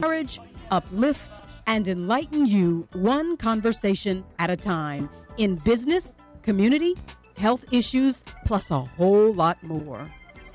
encourage, uplift, and enlighten you one conversation at a time in business, community, health issues, plus a whole lot more.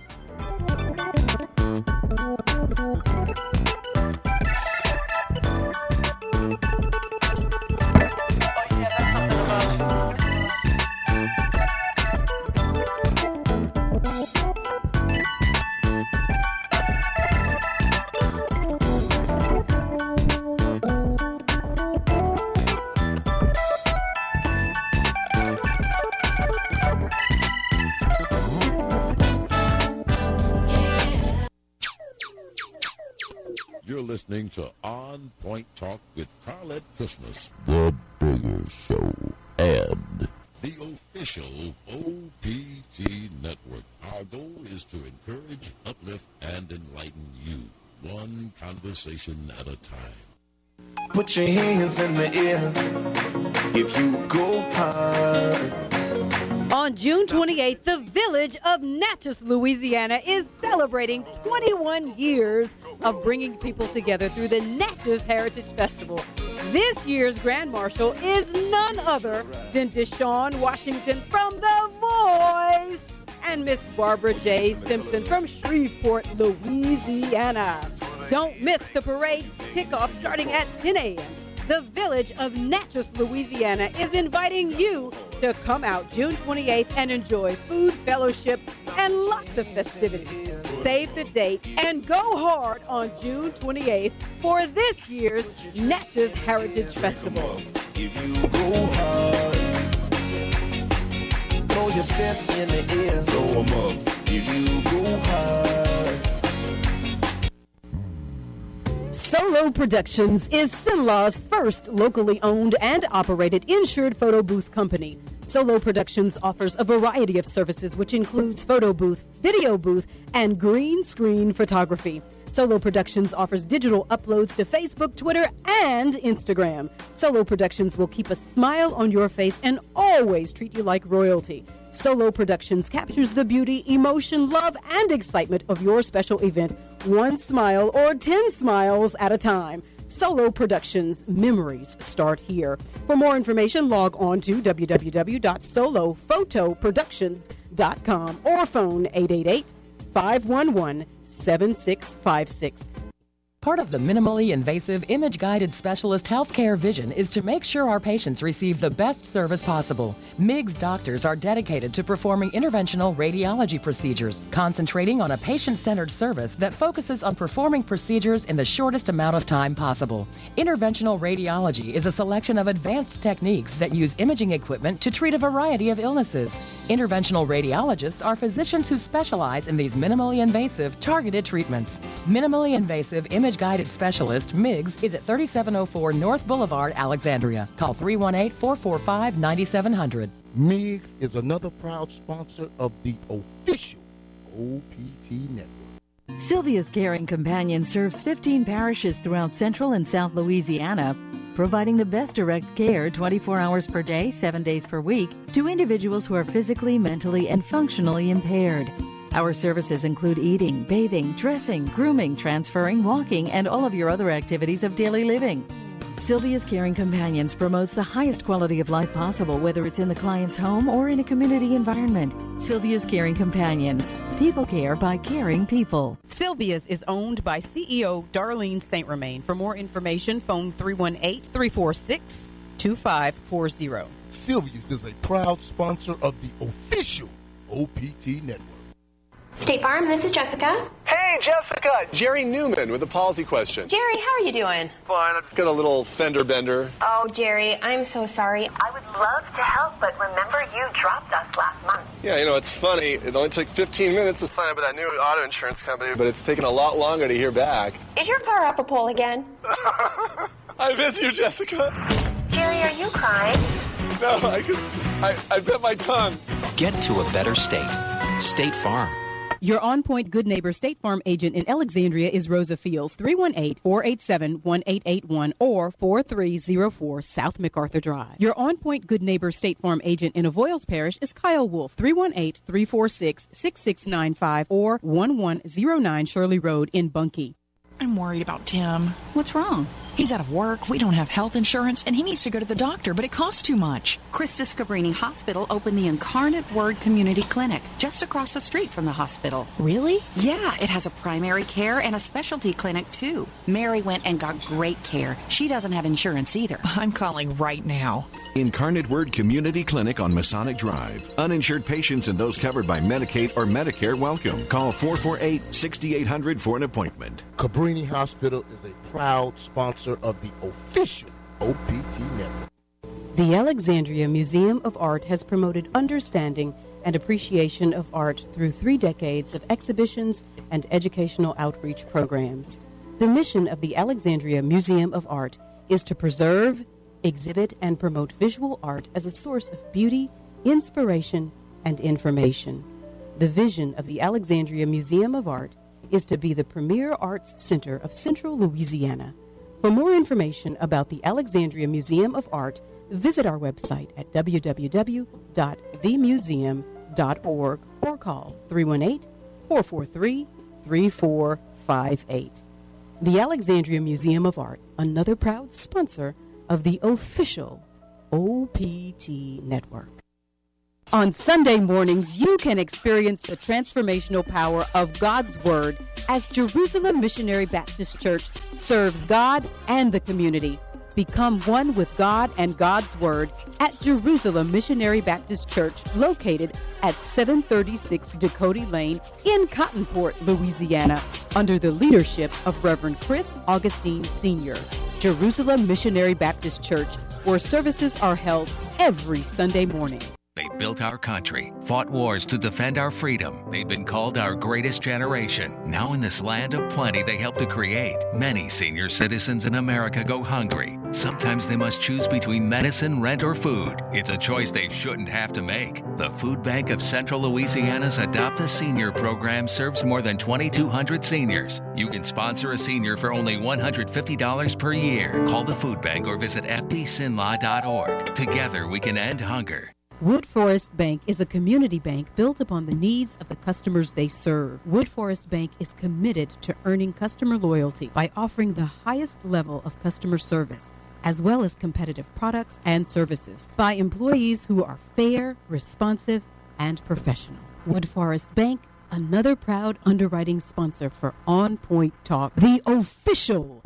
You're listening to On Point Talk with Carlette Christmas, the Bigger Show, and the official OPT Network. Our goal is to encourage, uplift, and enlighten you, one conversation at a time. Put your hands in the air if you go hard. On June 28th, the village of Natchez, Louisiana is celebrating 21 years of bringing people together through the Natchez Heritage Festival. This year's Grand Marshal is none other than Deshaun Washington from The Voice and Miss Barbara J. Simpson from Shreveport, Louisiana. Don't miss the parade kickoff starting at 10 a.m. The village of Natchez, Louisiana is inviting you to come out June 28th and enjoy food, fellowship, and lots of festivities. Save the date and go hard on June 28th for this year's Natchez Heritage Festival. If you go hard, throw your sets in the air. Throw 'em up. If you go hard. Solo Productions is Sinlaw's first locally owned and operated insured photo booth company. Solo Productions offers a variety of services, which includes photo booth, video booth, and green screen photography. Solo Productions offers digital uploads to Facebook, Twitter, and Instagram. Solo Productions will keep a smile on your face and always treat you like royalty. Solo Productions captures the beauty, emotion, love, and excitement of your special event, one smile or 10 smiles at a time. Solo Productions, memories start here. For more information, log on to www.solophotoproductions.com or phone 888-511-7656. Part of the minimally invasive image-guided specialist healthcare vision is to make sure our patients receive the best service possible. MIGS doctors are dedicated to performing interventional radiology procedures, concentrating on a patient-centered service that focuses on performing procedures in the shortest amount of time possible. Interventional radiology is a selection of advanced techniques that use imaging equipment to treat a variety of illnesses. Interventional radiologists are physicians who specialize in these minimally invasive, targeted treatments. Minimally invasive image-guided specialist, MIGS, is at 3704 North Boulevard, Alexandria. Call 318-445-9700. MIGS is another proud sponsor of the official OPT Network. Sylvia's Caring Companion serves 15 parishes throughout Central and South Louisiana, providing the best direct care 24 hours per day, 7 days per week to individuals who are physically, mentally, and functionally impaired. Our services include eating, bathing, dressing, grooming, transferring, walking, and all of your other activities of daily living. Sylvia's Caring Companions promotes the highest quality of life possible, whether it's in the client's home or in a community environment. Sylvia's Caring Companions. People care by caring people. Sylvia's is owned by CEO Darlene St. Romain. For more information, phone 318-346-2540. Sylvia's is a proud sponsor of the official OPT Network. State Farm, this is Jessica. Hey, Jessica! Jerry Newman with a policy question. Jerry, how are you doing? Fine, I just got a little fender bender. Oh, Jerry, I'm so sorry. I would love to help, but remember you dropped us last month. Yeah, you know, it's funny. It only took 15 minutes to sign up with that new auto insurance company, but it's taken a lot longer to hear back. Is your car up a pole again? I miss you, Jessica. Jerry, are you crying? No, I bit my tongue. Get to a better state. State Farm. Your On Point Good Neighbor State Farm agent in Alexandria is Rosa Fields, 318-487-1881 or 4304 South MacArthur Drive. Your On Point Good Neighbor State Farm agent in Avoyles Parish is Kyle Wolf, 318-346-6695 or 1109 Shirley Road in Bunkie. I'm worried about Tim. What's wrong? He's out of work, we don't have health insurance, and he needs to go to the doctor, but it costs too much. Christus Cabrini Hospital opened the Incarnate Word Community Clinic just across the street from the hospital. Really? Yeah, it has a primary care and a specialty clinic, too. Mary went and got great care. She doesn't have insurance either. I'm calling right now. Incarnate Word Community Clinic on Masonic Drive. Uninsured patients and those covered by Medicaid or Medicare welcome. Call 448-6800 for an appointment. Cabrini Hospital is a proud sponsor of the official OPT network. The Alexandria Museum of Art has promoted understanding and appreciation of art through 3 decades of exhibitions and educational outreach programs. The mission of the Alexandria Museum of Art is to preserve, exhibit, and promote visual art as a source of beauty, inspiration, and information. The vision of the Alexandria Museum of Art is to be the premier arts center of Central Louisiana. For more information about the Alexandria Museum of Art, visit our website at www.themuseum.org or call 318-443-3458. The Alexandria Museum of Art, another proud sponsor of the official OPT network. On Sunday mornings, you can experience the transformational power of God's Word as Jerusalem Missionary Baptist Church serves God and the community. Become one with God and God's Word at Jerusalem Missionary Baptist Church, located at 736 Dakota Lane in Cottonport, Louisiana, under the leadership of Reverend Chris Augustine Sr. Jerusalem Missionary Baptist Church, where services are held every Sunday morning. They built our country, fought wars to defend our freedom. They've been called our greatest generation. Now in this land of plenty they helped to create, many senior citizens in America go hungry. Sometimes they must choose between medicine, rent, or food. It's a choice they shouldn't have to make. The Food Bank of Central Louisiana's Adopt a Senior program serves more than 2,200 seniors. You can sponsor a senior for only $150 per year. Call the Food Bank or visit fbsinlaw.org. Together we can end hunger. Wood Forest Bank is a community bank built upon the needs of the customers they serve. Wood Forest Bank is committed to earning customer loyalty by offering the highest level of customer service, as well as competitive products and services by employees who are fair, responsive, and professional. Wood Forest Bank, another proud underwriting sponsor for On Point Talk, the official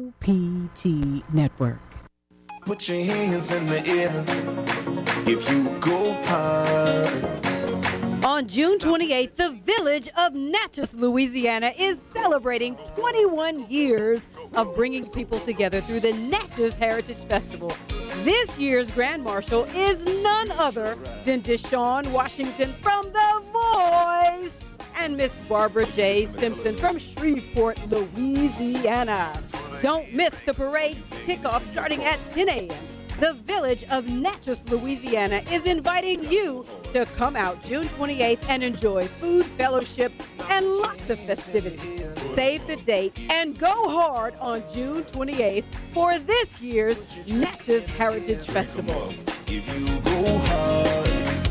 OPT network. Put your hands in the air if you go hard. On June 28th, the village of Natchez, Louisiana is celebrating 21 years of bringing people together through the Natchez Heritage Festival. This year's Grand Marshal is none other than Deshaun Washington from The Voice and Miss Barbara J. Simpson from Shreveport, Louisiana. Don't miss the parade kickoff starting at 10 a.m. The village of Natchez, Louisiana is inviting you to come out June 28th and enjoy food, fellowship, and lots of festivities. Save the date and go hard on June 28th for this year's Natchez Heritage Festival. If you go hard,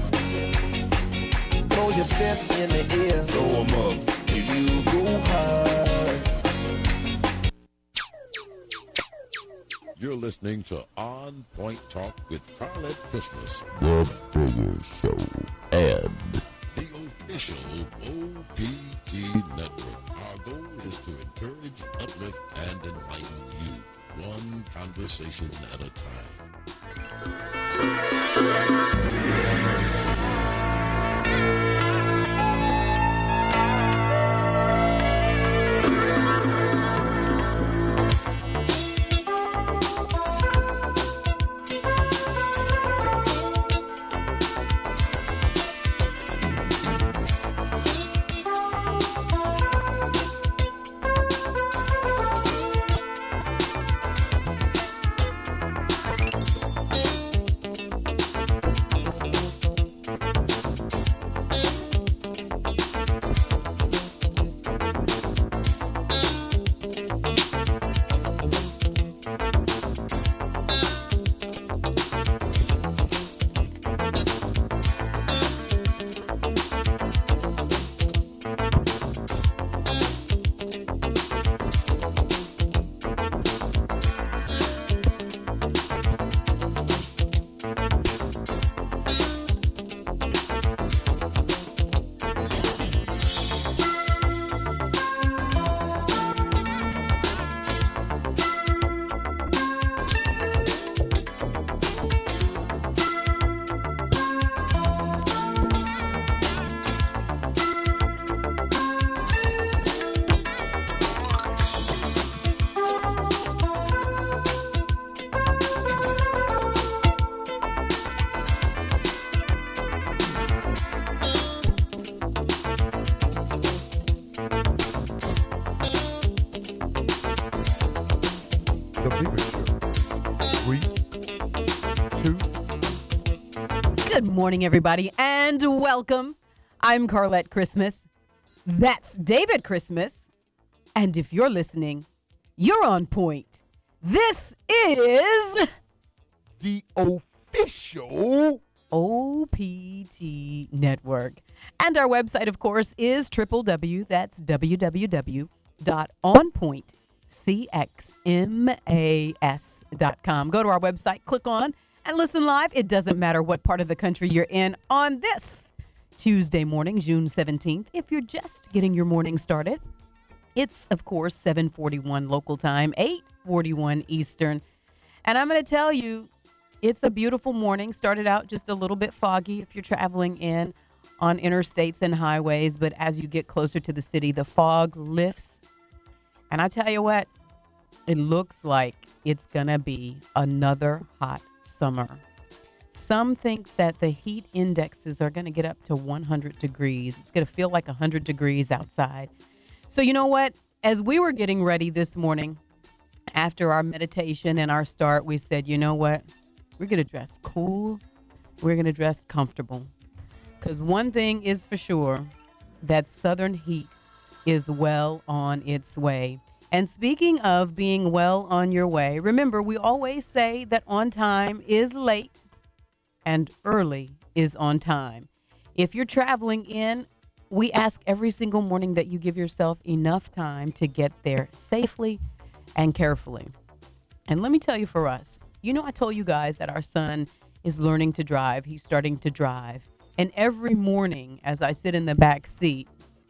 throw your sets in the air, throw 'em up. If you go hard. You're listening to On Point Talk with Carlette Christmas, The Bigger Show, and the official OPT network. Our goal is to encourage, uplift, and enlighten you, one conversation at a time. The Bigger Show. 3, 2. Good morning, everybody, and welcome. I'm Carlette Christmas. That's David Christmas. And if you're listening, you're on point. This is the official OPT Network. And our website, of course, is www.onpointcxmas.com. Go to our website, click on, and listen live. It doesn't matter what part of the country you're in on this Tuesday morning, June 17th. If you're just getting your morning started, it's, of course, 7:41 local time, 8:41 Eastern. And I'm going to tell you, it's a beautiful morning. Started out just a little bit foggy if you're traveling in on interstates and highways. But as you get closer to the city, the fog lifts. And I tell you what, it looks like it's going to be another hot summer. Some think that the heat indexes are going to get up to 100 degrees. It's going to feel like 100 degrees outside. So you know what? As we were getting ready this morning, after our meditation and our start, we said, you know what? We're going to dress cool. We're going to dress comfortable. Because one thing is for sure, that southern heat is well on its way. And speaking of being well on your way, remember, we always say that on time is late and early is on time. If you're traveling in, we ask every single morning that you give yourself enough time to get there safely and carefully. And let me tell you, for us, you know, I told you guys that our son is learning to drive. He's starting to drive. And every morning as I sit in the back seat,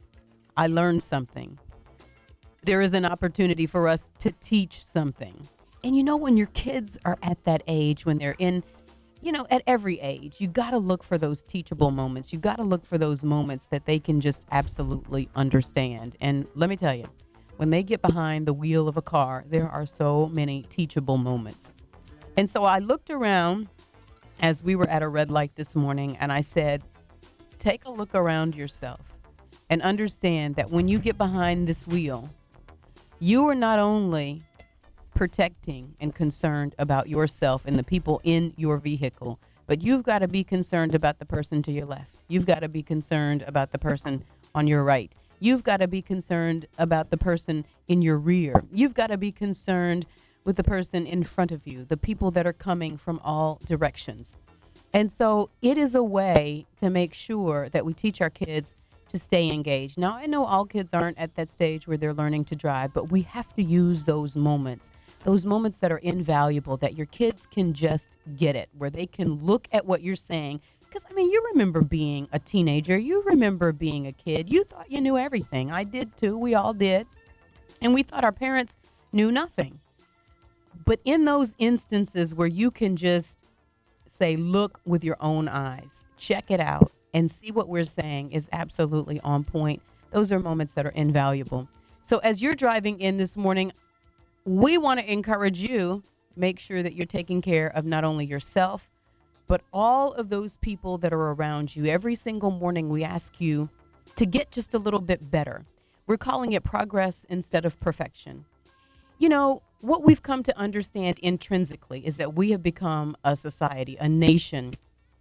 I learn something. There is an opportunity for us to teach something. And you know, when your kids are at that age, when they're in, you know, at every age, you got to look for those teachable moments. You got to look for those moments that they can just absolutely understand. And let me tell you, when they get behind the wheel of a car, there are so many teachable moments. And so I looked around as we were at a red light this morning, and I said, take a look around yourself and understand that when you get behind this wheel, you are not only protecting and concerned about yourself and the people in your vehicle, but you've got to be concerned about the person to your left. You've got to be concerned about the person on your right. You've got to be concerned about the person in your rear. You've got to be concerned with the person in front of you, the people that are coming from all directions. And so it is a way to make sure that we teach our kids to stay engaged. Now, I know all kids aren't at that stage where they're learning to drive, but we have to use those moments that are invaluable, that your kids can just get it, where they can look at what you're saying. Because, I mean, you remember being a teenager. You remember being a kid. You thought you knew everything. I did, too. We all did. And we thought our parents knew nothing. But in those instances where you can just say, look with your own eyes, check it out, and see what we're saying is absolutely on point, those are moments that are invaluable. So as you're driving in this morning, we want to encourage you, make sure that you're taking care of not only yourself, but all of those people that are around you. Every single morning we ask you to get just a little bit better. We're calling it progress instead of perfection. You know, what we've come to understand intrinsically is that we have become a society, a nation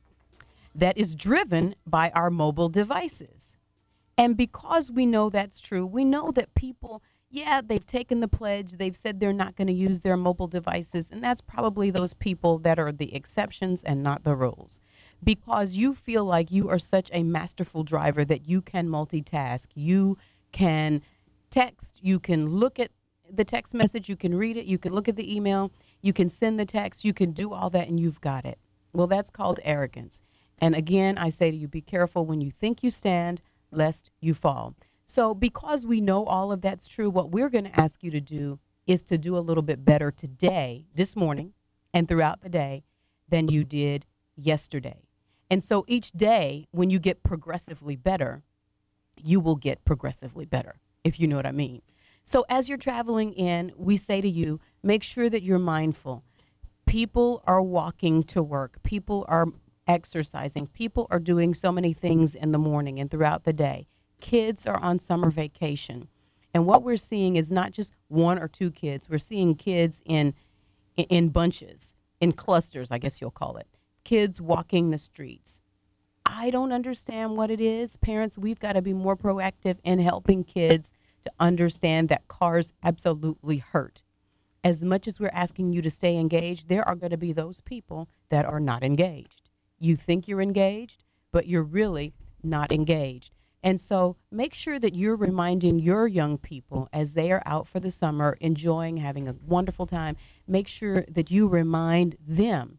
that is driven by our mobile devices. And because we know that's true, we know that people, yeah, they've taken the pledge. They've said they're not going to use their mobile devices. And that's probably those people that are the exceptions and not the rules. Because you feel like you are such a masterful driver that you can multitask. You can text. You can look at the text message. You can read it. You can look at the email. You can send the text. You can do all that and you've got it. Well, that's called arrogance. And again, I say to you, be careful when you think you stand, lest you fall. So because we know all of that's true, what we're going to ask you to do is to do a little bit better today, this morning, and throughout the day than you did yesterday. And so each day, when you get progressively better, you will get progressively better, if you know what I mean. So as you're traveling in, we say to you, make sure that you're mindful. People are walking to work. People are exercising. People are doing so many things in the morning and throughout the day. Kids are on summer vacation. And what we're seeing is not just one or two kids. We're seeing kids in in bunches, in clusters, I guess you'll call it. Kids walking the streets. I don't understand what it is. Parents, we've got to be more proactive in helping kids to understand that cars absolutely hurt. As much as we're asking you to stay engaged, there are going to be those people that are not engaged. You think you're engaged, but you're really not engaged. And so make sure that you're reminding your young people as they are out for the summer, enjoying, having a wonderful time. Make sure that you remind them,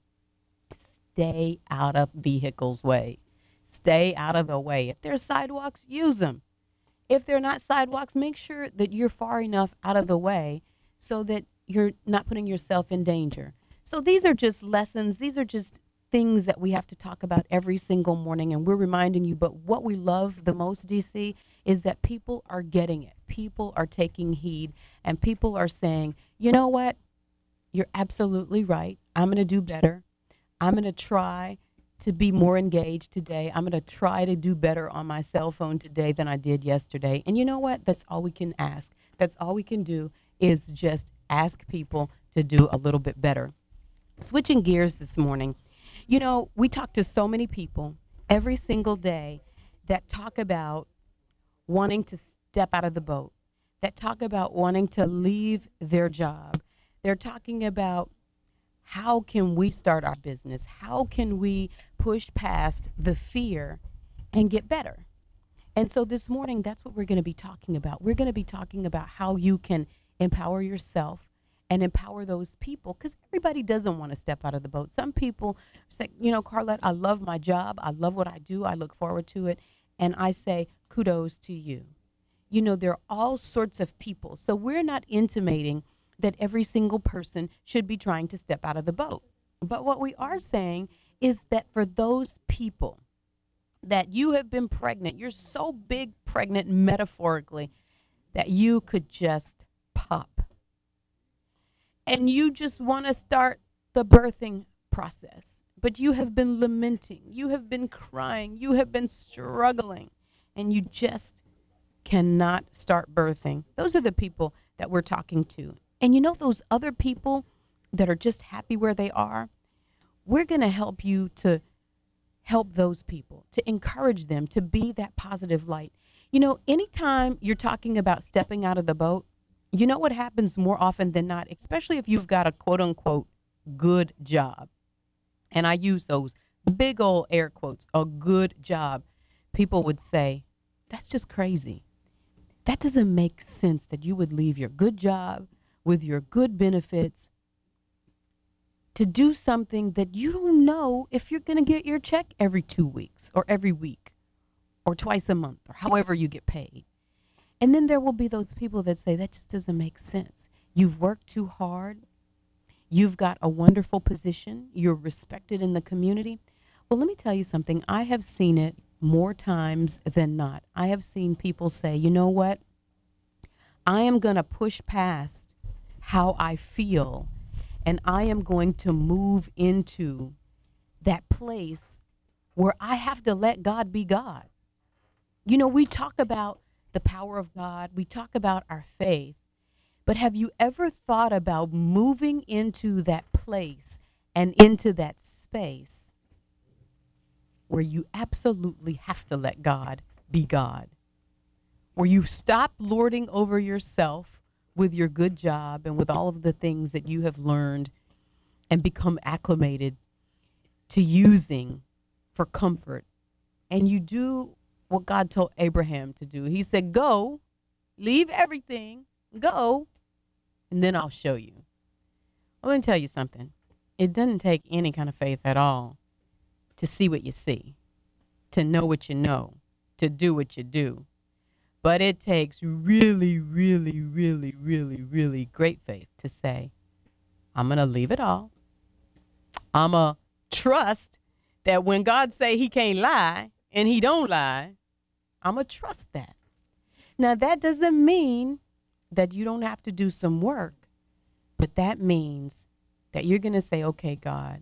stay out of vehicles' way. Stay out of the way. If there's sidewalks, use them. If they're not sidewalks, make sure that you're far enough out of the way so that you're not putting yourself in danger. So these are just lessons. These are just things that we have to talk about every single morning, and we're reminding you. But what we love the most, DC, is that people are getting it. People are taking heed, and people are saying, you know what? You're absolutely right. I'm going to do better. I'm going to try to be more engaged today. I'm going to try to do better on my cell phone today than I did yesterday. And you know what? That's all we can ask. That's all we can do is just ask people to do a little bit better. Switching gears this morning, you know, we talk to so many people every single day that talk about wanting to step out of the boat, that talk about wanting to leave their job. They're talking about how can we start our business? How can we push past the fear and get better? And so this morning, that's what we're going to be talking about. We're going to be talking about how you can empower yourself and empower those people, because everybody doesn't want to step out of the boat. Some people say, you know, Carlette, I love my job. I love what I do. I look forward to it. And I say, kudos to you. You know, there are all sorts of people. So we're not intimating that every single person should be trying to step out of the boat. But what we are saying is that for those people that you have been pregnant, you're so big pregnant metaphorically that you could just pop. And you just want to start the birthing process. But you have been lamenting, you have been crying, you have been struggling, and you just cannot start birthing. Those are the people that we're talking to. And you know those other people that are just happy where they are? We're going to help you to help those people, to encourage them to be that positive light. You know, anytime you're talking about stepping out of the boat, you know what happens more often than not, especially if you've got a quote unquote good job. And I use those big old air quotes, a good job. People would say, that's just crazy. That doesn't make sense that you would leave your good job with your good benefits to do something that you don't know if you're going to get your check every 2 weeks or every week or twice a month or however you get paid. And then there will be those people that say that just doesn't make sense. You've worked too hard. You've got a wonderful position. You're respected in the community. Well, let me tell you something. I have seen it more times than not. I have seen people say, you know what? I am going to push past how I feel, and I am going to move into that place where I have to let God be God. You know, we talk about the power of God. We talk about our faith. But have you ever thought about moving into that place and into that space where you absolutely have to let God be God? Where you stop lording over yourself with your good job and with all of the things that you have learned and become acclimated to using for comfort. And you do what God told Abraham to do. He said, go, leave everything, go, and then I'll show you. Well, let me tell you something. It doesn't take any kind of faith at all to see what you see, to know what you know, to do what you do. But it takes really, really, really, really, really great faith to say, I'm going to leave it all. I'm going to trust that when God say he can't lie and he don't lie, I'm going to trust that. Now, that doesn't mean that you don't have to do some work, but that means that you're going to say, okay, God,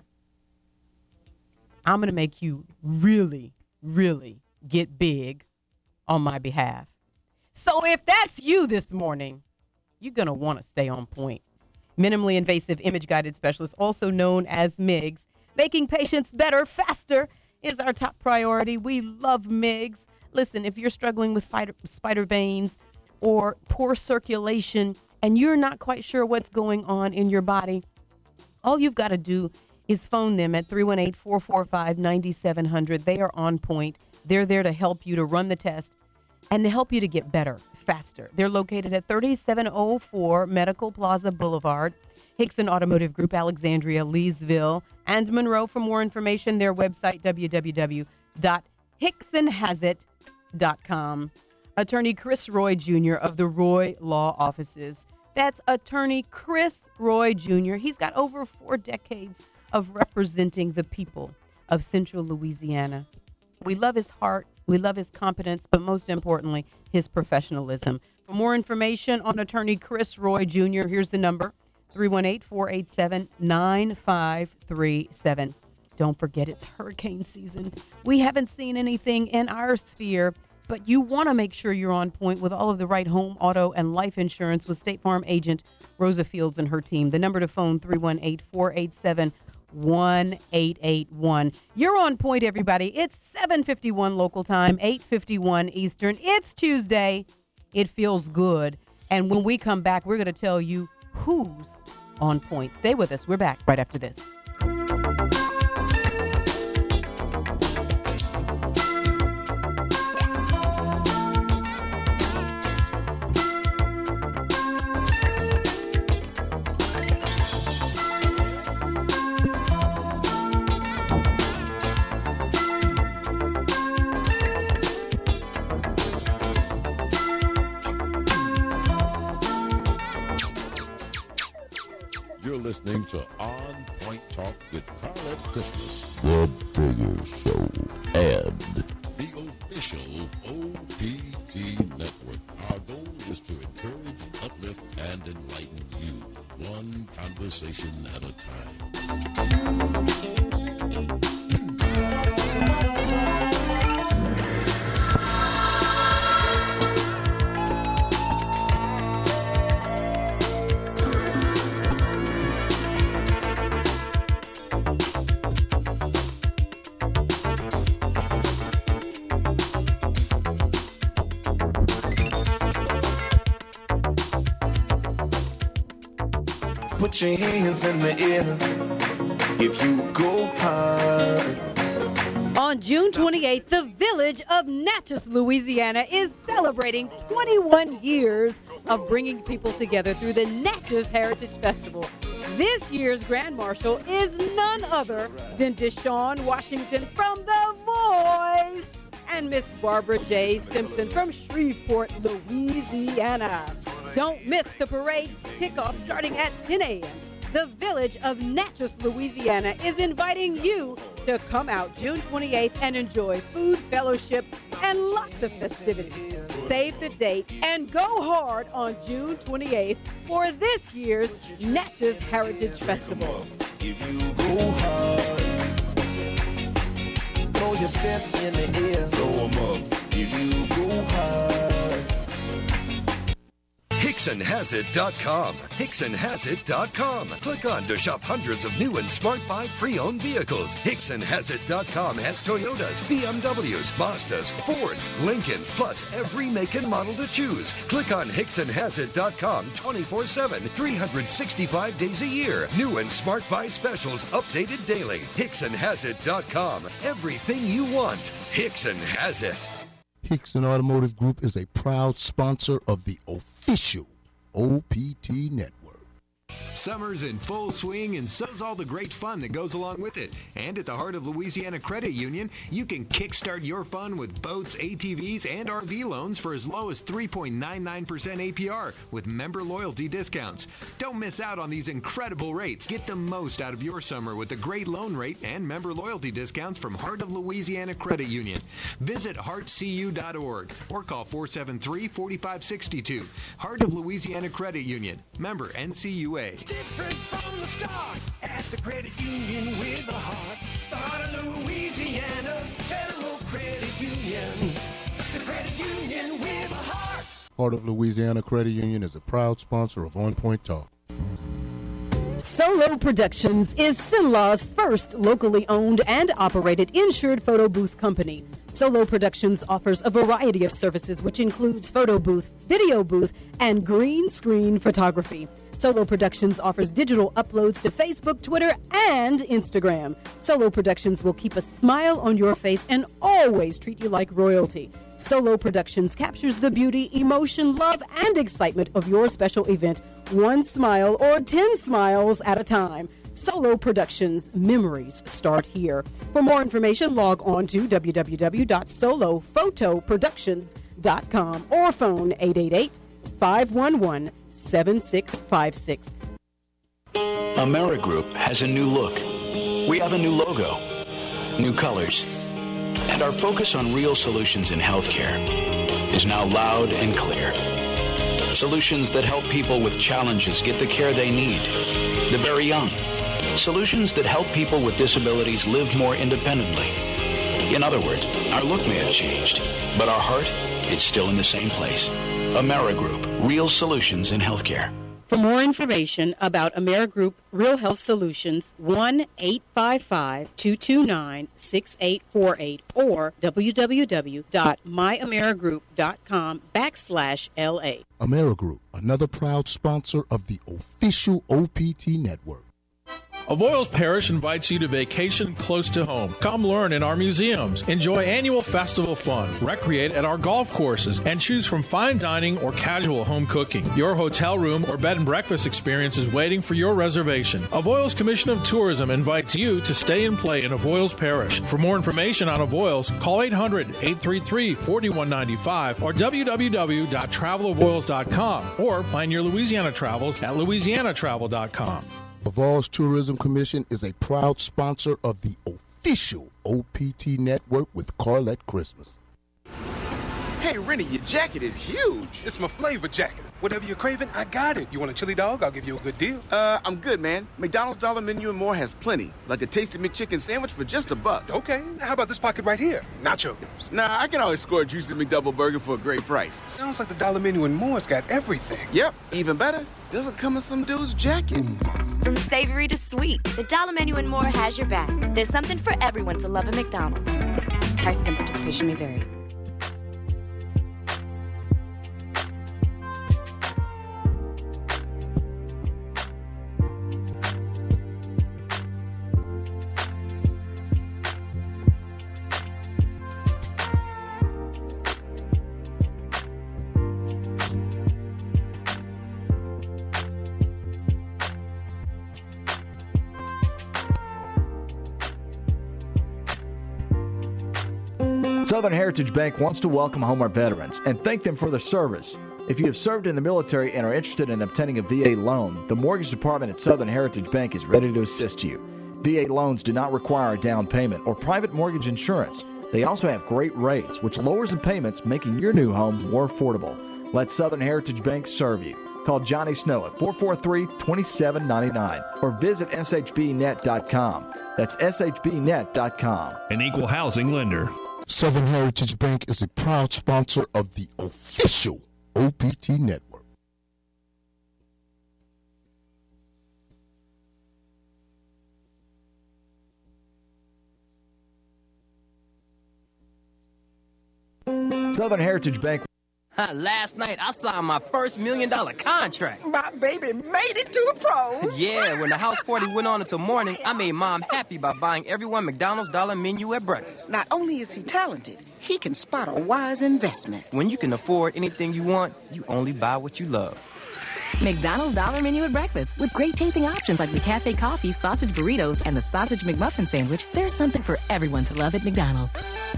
I'm going to make you really, really get big on my behalf. So if that's you this morning, you're going to want to stay on point. minimally invasive image guided specialist, also known as MIGS. Making patients better faster is our top priority. We love MIGS. Listen, if you're struggling with spider veins or poor circulation and you're not quite sure what's going on in your body, all you've got to do is phone them at 318-445-9700. They are on point. They're there to help you to run the test and to help you to get better faster. They're located at 3704 Medical Plaza Boulevard, Hickson Automotive Group, Alexandria, Leesville, and Monroe. For more information, their website, www.hicksonhasit.com. Attorney Chris Roy Jr. of the Roy Law Offices. That's Attorney Chris Roy Jr. He's got over 4 decades of representing the people of Central Louisiana. We love his heart, we love his competence, but most importantly, his professionalism. For more information on Attorney Chris Roy Jr., here's the number, 318-487-9537. Don't forget, it's hurricane season. We haven't seen anything in our sphere, but you want to make sure you're on point with all of the right home, auto, and life insurance with State Farm agent Rosa Fields and her team. The number to phone, 318-487-1881. You're on point, everybody. It's 7:51 local time, 8:51 Eastern. It's Tuesday. It feels good. And when we come back, we're going to tell you who's on point. Stay with us. We're back right after this. You're listening to On Point Talk with Carlette Christmas, the Bigger Show, and the official OPT Network. Our goal is to encourage, uplift, and enlighten you, one conversation at a time. Put your hands in the air if you go hard. On June 28th, the village of Natchez, Louisiana is celebrating 21 years of bringing people together through the Natchez Heritage Festival. This year's Grand Marshal is none other than Deshaun Washington from The Voice and Miss Barbara J. Simpson from Shreveport, Louisiana. Don't miss the parade kickoff starting at 10 a.m. The village of Natchez, Louisiana is inviting you to come out June 28th and enjoy food, fellowship, and lots of festivities. Save the date and go hard on June 28th for this year's Natchez Heritage Festival. If you go hard, throw your sets in the air, throw 'em up. If you go hard. HicksonHasIt.com. HicksonHasIt.com. Click on to shop hundreds of new and Smart Buy pre-owned vehicles. HicksonHasIt.com has Toyotas, BMWs, Mazdas, Fords, Lincolns, plus every make and model to choose. Click on HicksonHasIt.com 24/7, 365 days a year. New and Smart Buy specials updated daily. HicksonHasIt.com. Everything you want. Hickson has it. Hickson Automotive Group is a proud sponsor of the official OPT Network. Summer's in full swing, and so's all the great fun that goes along with it. And at the Heart of Louisiana Credit Union, you can kickstart your fun with boats, ATVs, and RV loans for as low as 3.99% APR with member loyalty discounts. Don't miss out on these incredible rates. Get the most out of your summer with a great loan rate and member loyalty discounts from Heart of Louisiana Credit Union. Visit heartcu.org or call 473-4562. Heart of Louisiana Credit Union. Member NCUA. It's different from the start at the credit union with a heart. The Heart of Louisiana Federal Credit Union. The credit union with a heart. Heart of Louisiana Credit Union is a proud sponsor of On Point Talk. Solo Productions is Sinlaw's first locally owned and operated insured photo booth company. Solo Productions offers a variety of services, which includes photo booth, video booth, and green screen photography. Solo Productions offers digital uploads to Facebook, Twitter, and Instagram. Solo Productions will keep a smile on your face and always treat you like royalty. Solo Productions captures the beauty, emotion, love, and excitement of your special event, one smile or 10 smiles at a time. Solo Productions, memories start here. For more information, log on to www.solophotoproductions.com or phone 888-511-7656. AmeriGroup has a new look. We have a new logo, new colors, and our focus on real solutions in healthcare is now loud and clear. Solutions that help people with challenges get the care they need, the very young. Solutions that help people with disabilities live more independently. In other words, our look may have changed, but our heart is still in the same place. AmeriGroup, real solutions in healthcare. For more information about AmeriGroup Real Health Solutions, 1-855-229-6848 or www.myamerigroup.com/LA. AmeriGroup, another proud sponsor of the official OPT network. Avoyles Parish invites you to vacation close to home. Come learn in our museums, enjoy annual festival fun, recreate at our golf courses, and choose from fine dining or casual home cooking. Your hotel room or bed and breakfast experience is waiting for your reservation. Avoyles Commission of Tourism invites you to stay and play in Avoyles Parish. For more information on Avoyles, call 800-833-4195 or www.travelavoyles.com or plan your Louisiana travels at louisianatravel.com. Avoyles Tourism Commission is a proud sponsor of the official OPT network with Carlette Christmas. Hey, Rennie, your jacket is huge. It's my flavor jacket. Whatever you're craving, I got it. You want a chili dog? I'll give you a good deal. I'm good, man. McDonald's Dollar Menu and more has plenty. Like a tasty McChicken sandwich for just $1. Okay, now how about this pocket right here? Nachos. Nah, I can always score a juicy McDouble burger for a great price. Sounds like the Dollar Menu and more's got everything. Yep, even better. Doesn't come in some dude's jacket. From savory to sweet, the Dollar Menu and more has your back. There's something for everyone to love at McDonald's. Prices and participation may vary. Southern Heritage Bank wants to welcome home our veterans and thank them for their service. If you have served in the military and are interested in obtaining a VA loan, the mortgage department at Southern Heritage Bank is ready to assist you. VA loans do not require a down payment or private mortgage insurance. They also have great rates, which lowers the payments, making your new home more affordable. Let Southern Heritage Bank serve you. Call Johnny Snow at 443-2799 or visit shbnet.com. That's shbnet.com. An equal housing lender. Southern Heritage Bank is a proud sponsor of the official OPT network. Southern Heritage Bank. Last night, I signed my first $1 million contract. My baby made it to the pros. Yeah, when the house party went on until morning, I made Mom happy by buying everyone McDonald's Dollar Menu at breakfast. Not only is he talented, he can spot a wise investment. When you can afford anything you want, you only buy what you love. McDonald's Dollar Menu at breakfast. With great tasting options like the Cafe Coffee, sausage burritos, and the sausage McMuffin sandwich, there's something for everyone to love at McDonald's.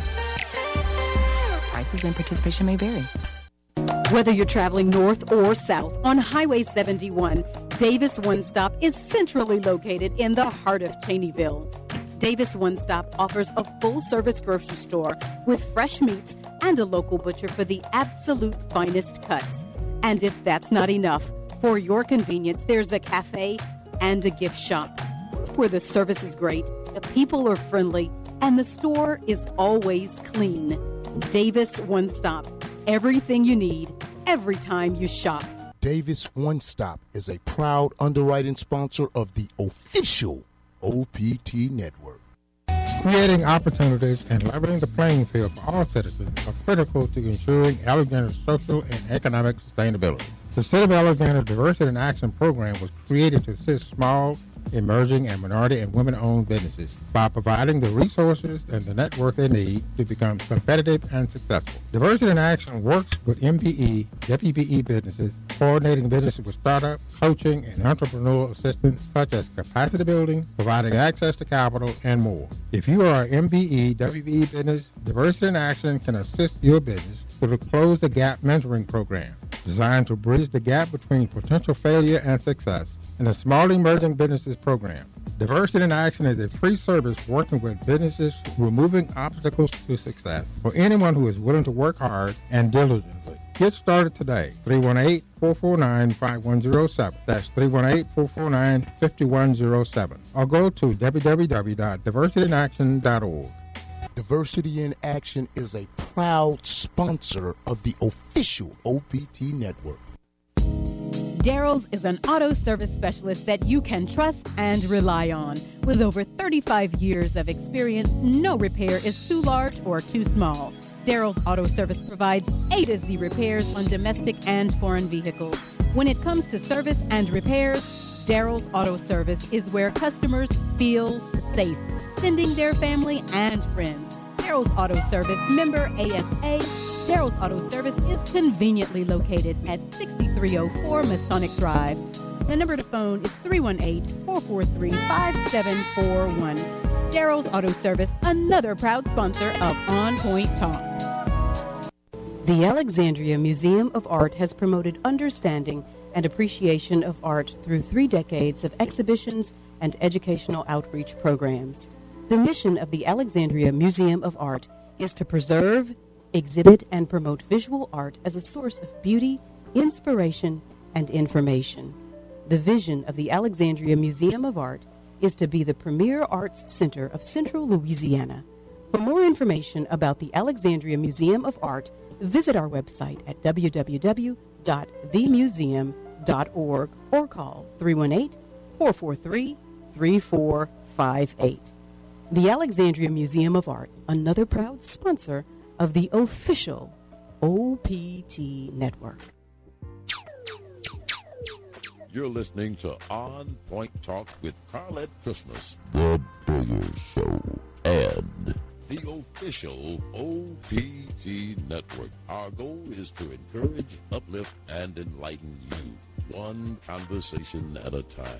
Prices and participation may vary. Whether you're traveling north or south on Highway 71, Davis One Stop is centrally located in the heart of Cheneyville. Davis One Stop offers a full-service grocery store with fresh meats and a local butcher for the absolute finest cuts. And if that's not enough, for your convenience, there's a cafe and a gift shop where the service is great, the people are friendly, and the store is always clean. Davis One Stop. Everything you need, every time you shop. Davis One Stop is a proud underwriting sponsor of the official OPT Network. Creating opportunities and leveling the playing field for all citizens are critical to ensuring Alexander's social and economic sustainability. The City of Alexander Diversity in Action program was created to assist small, emerging, and minority and women-owned businesses by providing the resources and the network they need to become competitive and successful. Diversity in Action works with MBE, WBE businesses, coordinating businesses with startup, coaching, and entrepreneurial assistance such as capacity building, providing access to capital, and more. If you are an MBE, WBE business, Diversity in Action can assist your business through the Close the Gap mentoring program, designed to bridge the gap between potential failure and success, and the Small Emerging Businesses program. Diversity in Action is a free service working with businesses removing obstacles to success for anyone who is willing to work hard and diligently. Get started today. 318-449-5107. That's 318-449-5107. Or go to www.diversityinaction.org. Diversity in Action is a proud sponsor of the official OPT Network. Daryl's is an auto service specialist that you can trust and rely on. With over 35 years of experience, no repair is too large or too small. Daryl's Auto Service provides A to Z repairs on domestic and foreign vehicles. When it comes to service and repairs, Daryl's Auto Service is where customers feel safe, sending their family and friends. Daryl's Auto Service, member ASA. Daryl's Auto Service is conveniently located at 6304 Masonic Drive. The number to phone is 318-443-5741. Daryl's Auto Service, another proud sponsor of On Point Talk. The Alexandria Museum of Art has promoted understanding and appreciation of art through 3 decades of exhibitions and educational outreach programs. The mission of the Alexandria Museum of Art is to preserve, exhibit, and promote visual art as a source of beauty, inspiration, and information. The vision of the Alexandria Museum of Art is to be the premier arts center of Central Louisiana. For more information about the Alexandria Museum of Art, visit our website at www.themuseum.org or call 318-443-3458. The Alexandria Museum of Art, another proud sponsor of the official OPT Network. You're listening to On Point Talk with Carlette Christmas, The Bigger Show, and the official OPT Network. Our goal is to encourage, uplift, and enlighten you, one conversation at a time.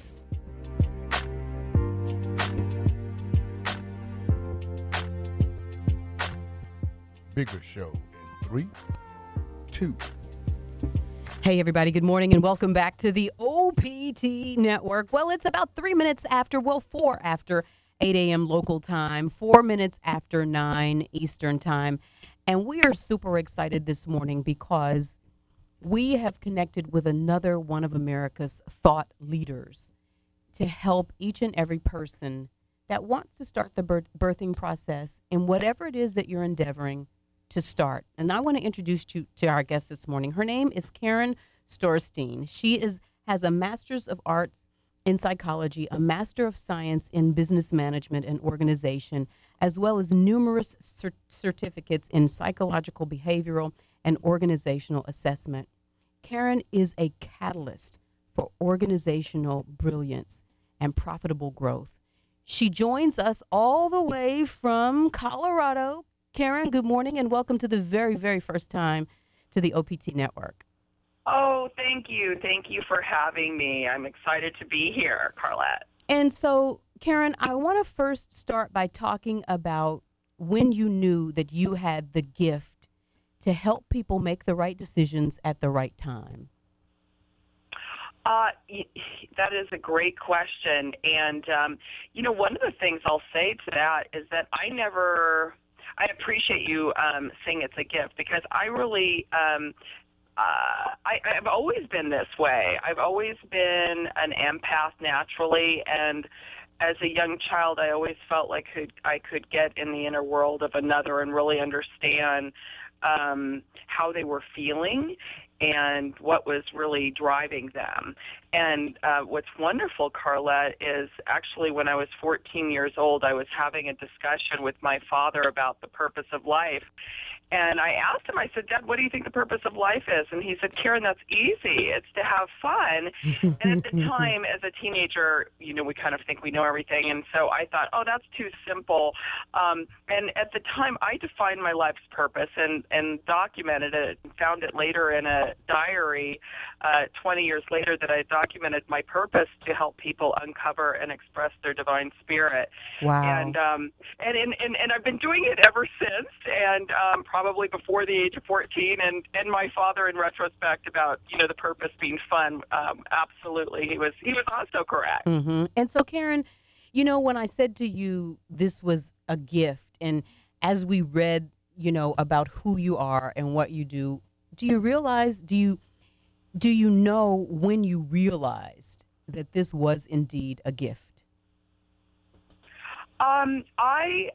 Bigger Show in 3, 2. Hey, everybody. Good morning and welcome back to the OPT Network. Well, it's about 4 after 8 a.m. local time, 4 minutes after 9 Eastern time. And we are super excited this morning because we have connected with another one of America's thought leaders to help each and every person that wants to start the birthing process in whatever it is that you're endeavoring to start. And I want to introduce you to our guest this morning. Her name is Karen Storstein. She has a Master's of Arts in Psychology, a Master of Science in Business Management and Organization, as well as numerous certificates in psychological, behavioral, and organizational assessment. Karen is a catalyst for organizational brilliance and profitable growth. She joins us all the way from Colorado. Karen, good morning and welcome to the very, very first time to the OPT Network. Oh, thank you. Thank you for having me. I'm excited to be here, Carlette. And so, Karen, I want to first start by talking about when you knew that you had the gift to help people make the right decisions at the right time. That is a great question. And, one of the things I'll say to that is that I appreciate you saying it's a gift because I really, I've always been this way. I've always been an empath naturally, and as a young child, I always felt like I could get in the inner world of another and really understand how they were feeling. and what was really driving them. And what's wonderful, Carlette, is actually when I was 14 years old, I was having a discussion with my father about the purpose of life. And I asked him, I said, Dad, what do you think the purpose of life is? And he said, Karen, that's easy. It's to have fun. And at the time, as a teenager, we kind of think we know everything. And so I thought, oh, that's too simple. And at the time, I defined my life's purpose and documented it and found it later in a diary 20 years later that I documented my purpose to help people uncover and express their divine spirit. Wow. And I've been doing it ever since, and probably before the age of 14. And my father, in retrospect, about the purpose being fun, absolutely, he was also correct. Mm-hmm. And so, Karen, when I said to you this was a gift, and as we read, about who you are and what you do you realize? Do you know when you realized that this was indeed a gift? I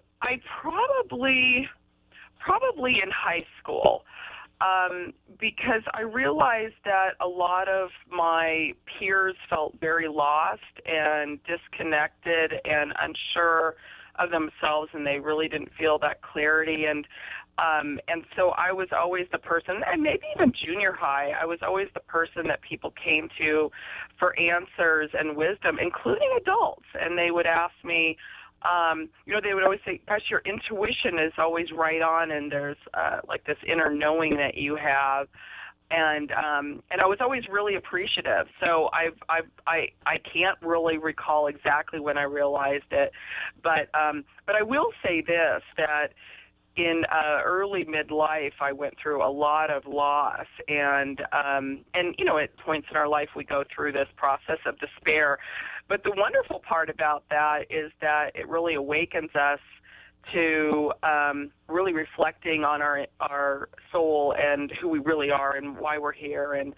probably in high school, because I realized that a lot of my peers felt very lost and disconnected and unsure of themselves, and they really didn't feel that clarity. And so I was always the person, and maybe even junior high, I was always the person that people came to for answers and wisdom, including adults. And they would ask me, they would always say, gosh, your intuition is always right on, and there's like this inner knowing that you have. And I was always really appreciative. So I can't really recall exactly when I realized it, but I will say this, that in early midlife, I went through a lot of loss, and at points in our life we go through this process of despair. But the wonderful part about that is that it really awakens us to really reflecting on our soul and who we really are and why we're here. And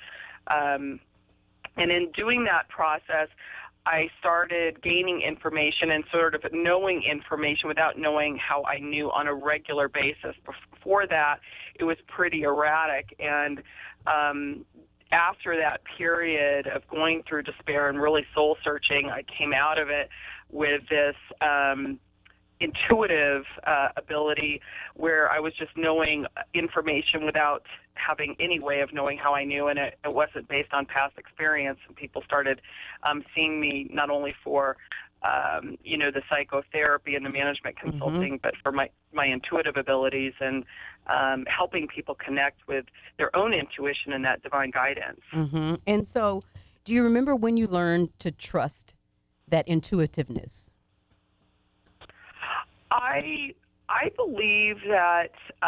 in doing that process, I started gaining information and sort of knowing information without knowing how I knew on a regular basis. Before that, it was pretty erratic. And after that period of going through despair and really soul searching, I came out of it with this intuitive ability where I was just knowing information without having any way of knowing how I knew, and it wasn't based on past experience. And people started seeing me not only for the psychotherapy and the management consulting, but for my intuitive abilities and helping people connect with their own intuition and that divine guidance. Mm-hmm. And so, do you remember when you learned to trust that intuitiveness? I believe that.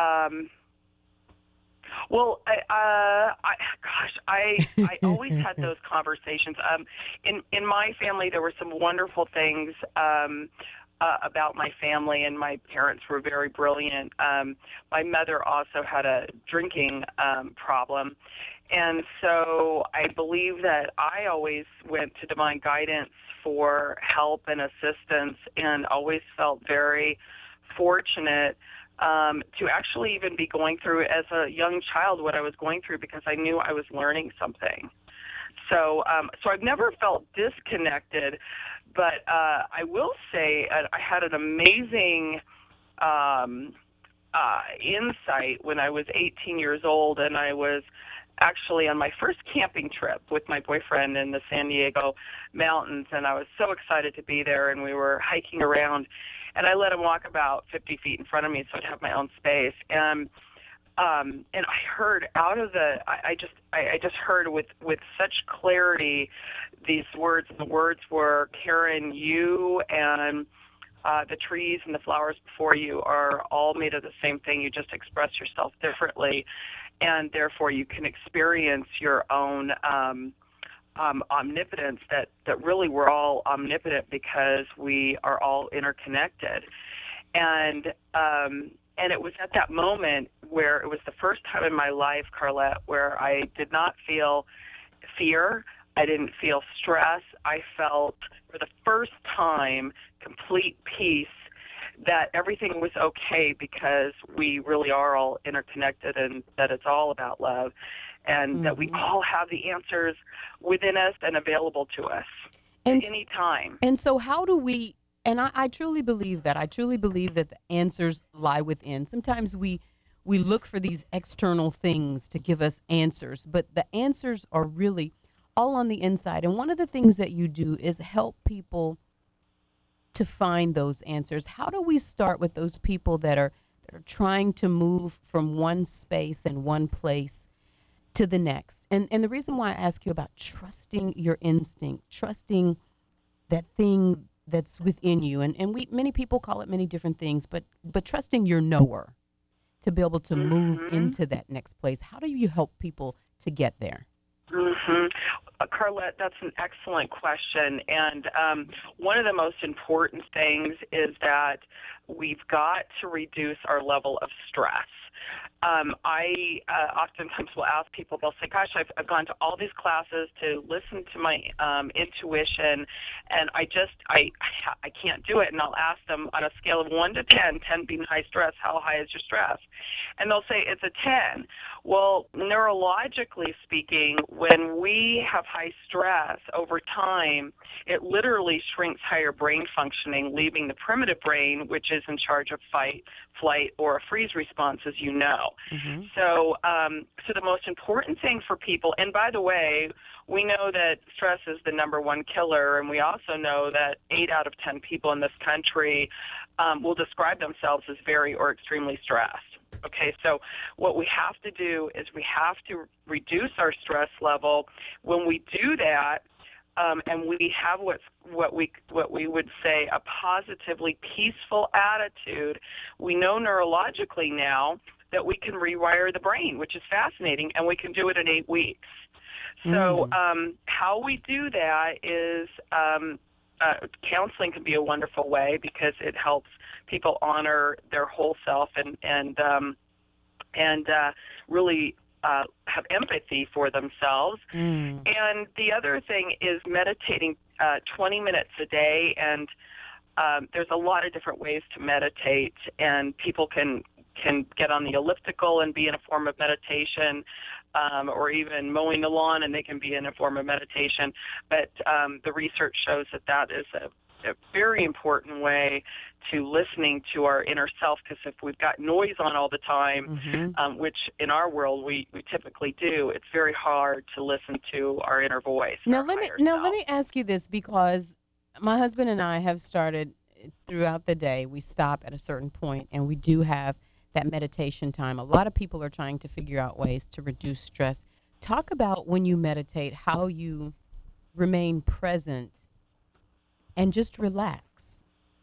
I always had those conversations. In my family, there were some wonderful things about my family, and my parents were very brilliant. My mother also had a drinking problem, and so I believe that I always went to divine guidance for help and assistance, and always felt very fortunate to actually even be going through as a young child what I was going through, because I knew I was learning something. So I've never felt disconnected, but I will say I had an amazing insight when I was 18 years old, and I was actually on my first camping trip with my boyfriend in the San Diego mountains, and I was so excited to be there, and we were hiking around, and I let him walk about 50 feet in front of me so I'd have my own space. And I heard out of I just heard with such clarity these words. And the words were, Karen, you and the trees and the flowers before you are all made of the same thing. You just express yourself differently, and therefore you can experience your own omnipotence, that really we're all omnipotent because we are all interconnected. And it was at that moment where it was the first time in my life, Carlette, where I did not feel fear. I didn't feel stress. I felt for the first time complete peace, that everything was okay because we really are all interconnected, and that it's all about love. and that we all have the answers within us and available to us at any time. And so how do we, and I truly believe that. I truly believe that the answers lie within. Sometimes we look for these external things to give us answers, but the answers are really all on the inside. And one of the things that you do is help people to find those answers. How do we start with those people that are trying to move from one space and one place to the next? And the reason why I ask you about trusting your instinct, trusting that thing that's within you, and many people call it many different things, but trusting your knower to be able to move into that next place. How do you help people to get there? Carlette, that's an excellent question. And one of the most important things is that we've got to reduce our level of stress. I oftentimes will ask people, they'll say, gosh, I've gone to all these classes to listen to my intuition, and I can't do it. And I'll ask them on a scale of 1 to 10, 10 being high stress, how high is your stress? And they'll say it's a 10. Well, neurologically speaking, when we have high stress over time, it literally shrinks higher brain functioning, leaving the primitive brain, which is in charge of fight, flight, or a freeze response, as you know. So the most important thing for people, and by the way, we know that stress is the number one killer, and we also know that 8 out of 10 people in this country will describe themselves as very or extremely stressed. Okay, so what we have to do is we have to reduce our stress level. When we do that, and we have what we would say a positively peaceful attitude, we know neurologically now that we can rewire the brain, which is fascinating, and we can do it in 8 weeks. So how we do that is counseling can be a wonderful way because it helps people honor their whole self and really have empathy for themselves. And the other thing is meditating 20 minutes a day, and there's a lot of different ways to meditate, and people can get on the elliptical and be in a form of meditation, or even mowing the lawn and they can be in a form of meditation. But the research shows that is a very important way to listening to our inner self, because if we've got noise on all the time, which in our world we typically do, it's very hard to listen to our inner voice. Let me ask you this, because my husband and I have started throughout the day, we stop at a certain point and we do have that meditation time. A lot of people are trying to figure out ways to reduce stress. Talk about when you meditate, how you remain present and just relax.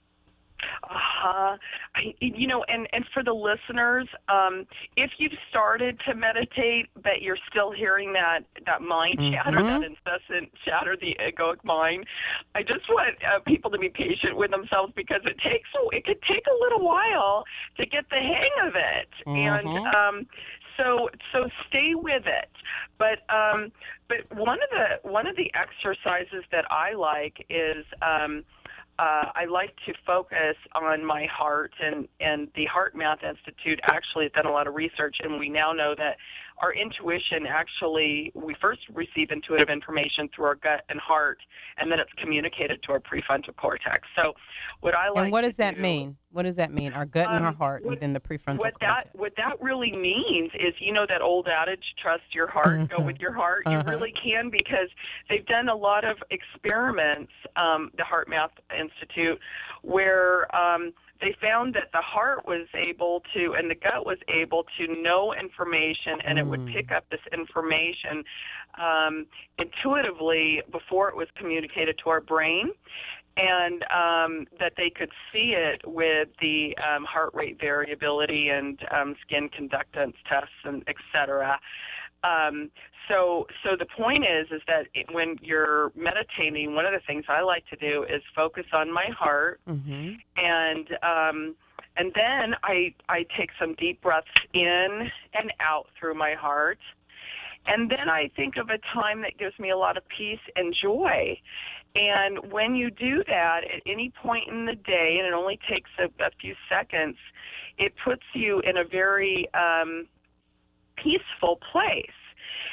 And for the listeners, if you've started to meditate, but you're still hearing that mind chatter, that incessant chatter, the egoic mind, I just want people to be patient with themselves, because it could take a little while to get the hang of it. And so stay with it. But one of the exercises that I like is I like to focus on my heart, and the Heart Math Institute actually has done a lot of research, and we now know that our intuition we first receive intuitive information through our gut and heart, and then it's communicated to our prefrontal cortex. So what I like. And what does that mean? What does that mean? Our gut and our heart within the prefrontal cortex. What that really means is, that old adage, trust your heart, go with your heart. You really can, because they've done a lot of experiments, the Heart Math Institute, where they found that the heart was able to, and the gut was able to know information, and it would pick up this information intuitively before it was communicated to our brain, and that they could see it with the heart rate variability and skin conductance tests, and et cetera. So the point is that when you're meditating, one of the things I like to do is focus on my heart, and then I take some deep breaths in and out through my heart, and then I think of a time that gives me a lot of peace and joy. And when you do that at any point in the day, and it only takes a few seconds, it puts you in a very peaceful place.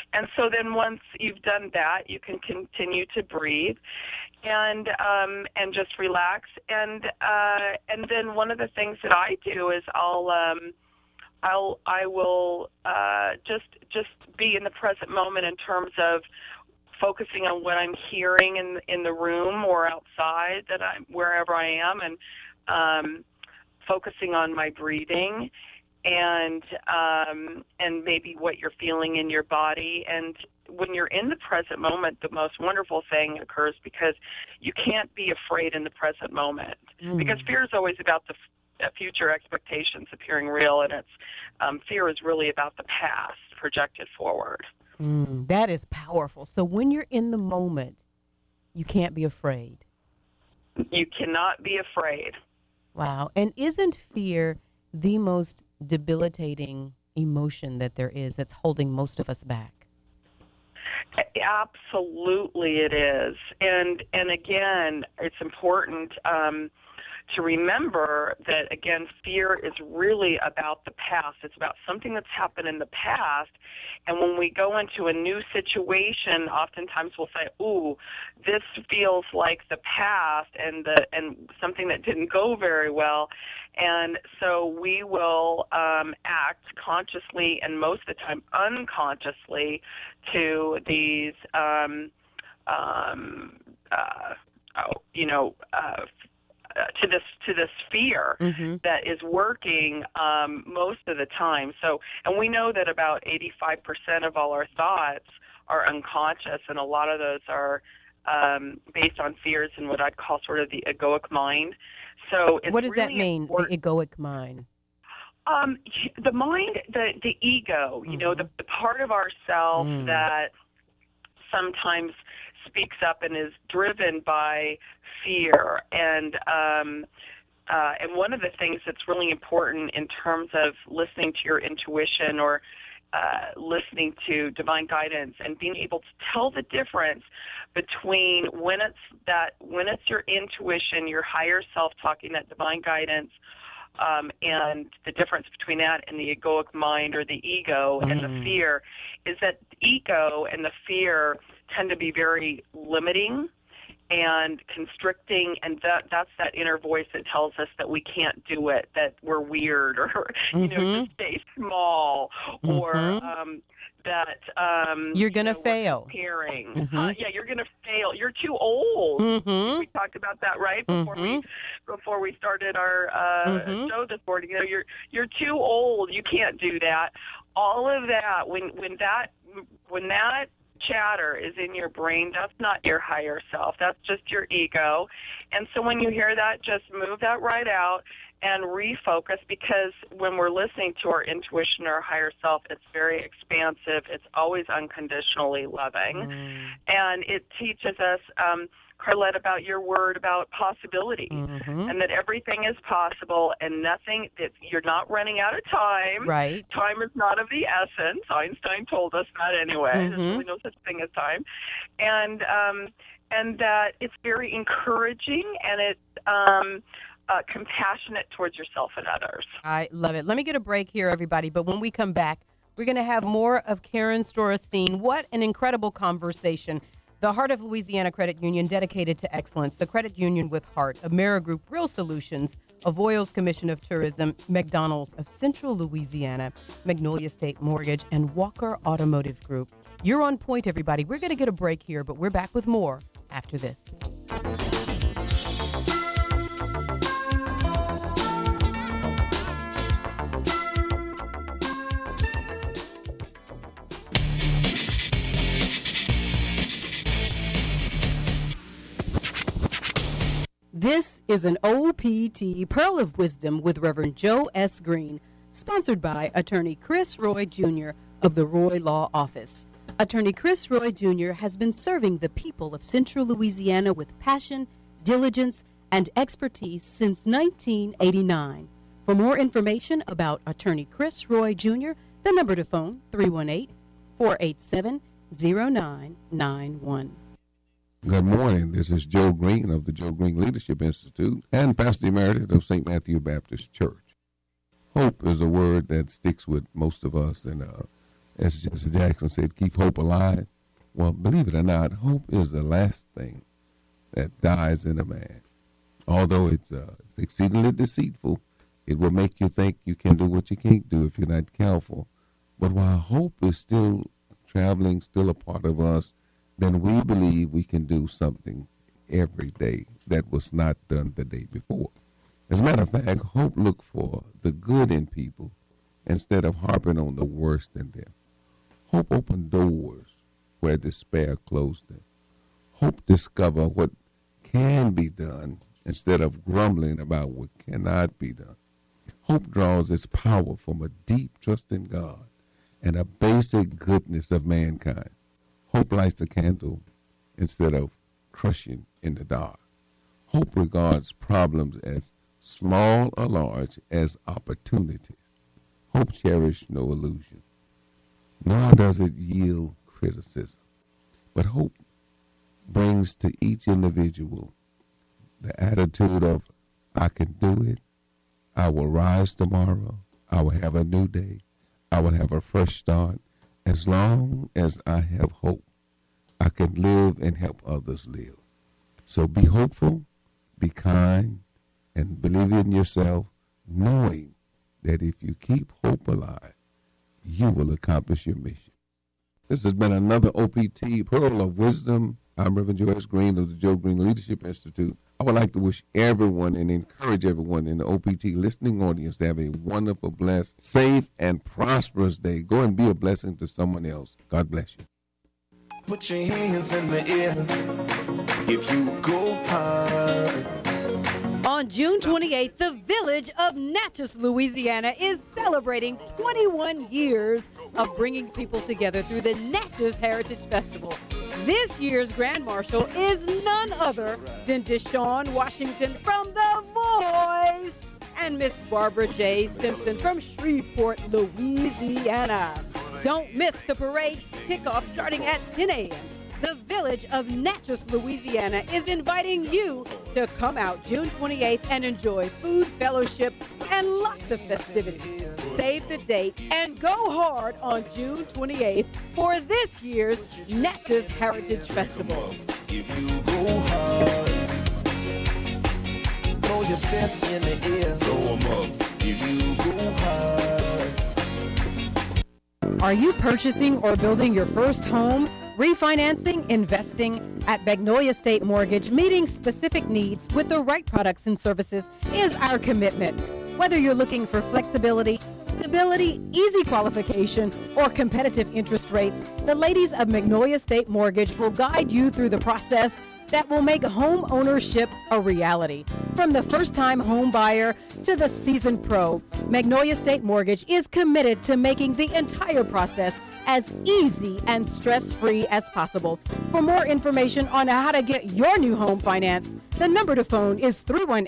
And so then once you've done that, you can continue to breathe and just relax. And then one of the things that I do is I will just be in the present moment in terms of focusing on what I'm hearing in the room or outside wherever I am, and focusing on my breathing and maybe what you're feeling in your body. And when you're in the present moment, the most wonderful thing occurs, because you can't be afraid in the present moment. Because fear is always about the future expectations appearing real, and fear is really about the past projected forward. That is powerful. So when you're in the moment, you can't be afraid. You cannot be afraid. Wow. And isn't fear the most debilitating emotion that there is, that's holding most of us back? Absolutely it is. And again, it's important to remember that, again, fear is really about the past. It's about something that's happened in the past. And when we go into a new situation, oftentimes we'll say, ooh, this feels like the past and something that didn't go very well. And so we will act consciously and most of the time unconsciously to these, to this fear that is working most of the time. So, and we know that about 85% of all our thoughts are unconscious, and a lot of those are based on fears in what I'd call sort of the egoic mind. So, it's what does really that mean? The egoic mind? The mind, the ego. You know, the part of ourselves that sometimes speaks up and is driven by fear. And one of the things that's really important in terms of listening to your intuition or listening to divine guidance and being able to tell the difference between when it's your intuition, your higher self talking, that divine guidance, and the difference between that and the egoic mind or the ego and the fear, is that the ego and the fear tend to be very limiting and constricting, and that's that inner voice that tells us that we can't do it, that we're weird, or just stay small, or that you're gonna fail. Comparing. Yeah, you're gonna fail. You're too old. We talked about that right before we started our show this morning. You know, you're too old. You can't do that. All of that, when that chatter is in your brain, that's not your higher self. That's just your ego. And so when you hear that, just move that right out and refocus, because when we're listening to our intuition or our higher self, it's very expansive. It's always unconditionally loving. And it teaches us, Carlette, about your word about possibility, and that everything is possible, and nothing, that you're not running out of time. Right. Time is not of the essence. Einstein told us that anyway. There's really no such thing as time. And that it's very encouraging, and it's compassionate towards yourself and others. I love it. Let me get a break here, everybody. But when we come back, we're going to have more of Karen Storestein. What an incredible conversation. The Heart of Louisiana Credit Union, dedicated to excellence. The Credit Union with Heart, Amerigroup, Real Solutions, Avoyles Commission of Tourism, McDonald's of Central Louisiana, Magnolia State Mortgage, and Walker Automotive Group. You're on point, everybody. We're going to get a break here, but we're back with more after this. This is an OPT Pearl of Wisdom with Reverend Joe S. Green, sponsored by Attorney Chris Roy Jr. of the Roy Law Office. Attorney Chris Roy Jr. has been serving the people of Central Louisiana with passion, diligence, and expertise since 1989. For more information about Attorney Chris Roy Jr., the number to phone, 318-487-0991. Good morning. This is Joe Green of the Joe Green Leadership Institute and Pastor Emeritus of St. Matthew Baptist Church. Hope is a word that sticks with most of us, and as Jesse Jackson said, keep hope alive. Well, believe it or not, hope is the last thing that dies in a man. Although it's exceedingly deceitful, it will make you think you can do what you can't do if you're not careful. But while hope is still traveling, still a part of us, then we believe we can do something every day that was not done the day before. As a matter of fact, hope look for the good in people instead of harping on the worst in them. Hope open doors where despair closed them. Hope discover what can be done instead of grumbling about what cannot be done. Hope draws its power from a deep trust in God and a basic goodness of mankind. Hope lights a candle instead of crushing in the dark. Hope regards problems as small or large as opportunities. Hope cherishes no illusion, nor does it yield criticism. But hope brings to each individual the attitude of, I can do it, I will rise tomorrow, I will have a new day, I will have a fresh start. As long as I have hope, I can live and help others live. So be hopeful, be kind, and believe in yourself, knowing that if you keep hope alive, you will accomplish your mission. This has been another OPT Pearl of Wisdom. I'm Reverend Joyce Green of the Joe Green Leadership Institute. I would like to wish everyone and encourage everyone in the OPT listening audience to have a wonderful, blessed, safe, and prosperous day. Go and be a blessing to someone else. God bless you. Put your hands in the air if you go hard. On June 28th, the village of Natchez, Louisiana is celebrating 21 years of bringing people together through the Natchez Heritage Festival. This year's Grand Marshal is none other than Deshaun Washington from The Voice and Miss Barbara J. Simpson from Shreveport, Louisiana. Don't miss the parade kickoff starting at 10 a.m. The village of Natchez, Louisiana is inviting you to come out June 28th and enjoy food, fellowship, and lots of festivities. Save the date and go hard on June 28th for this year's Natchez Heritage Festival. If you go hard, throw your sets in the air. Throw 'em up. If you go hard. Are you purchasing or building your first home? Refinancing, investing at Magnolia State Mortgage, meeting specific needs with the right products and services is our commitment. Whether you're looking for flexibility, stability, easy qualification, or competitive interest rates, the ladies of Magnolia State Mortgage will guide you through the process that will make home ownership a reality. From the first-time home buyer to the seasoned pro, Magnolia State Mortgage is committed to making the entire process as easy and stress-free as possible. For more information on how to get your new home financed, the number to phone is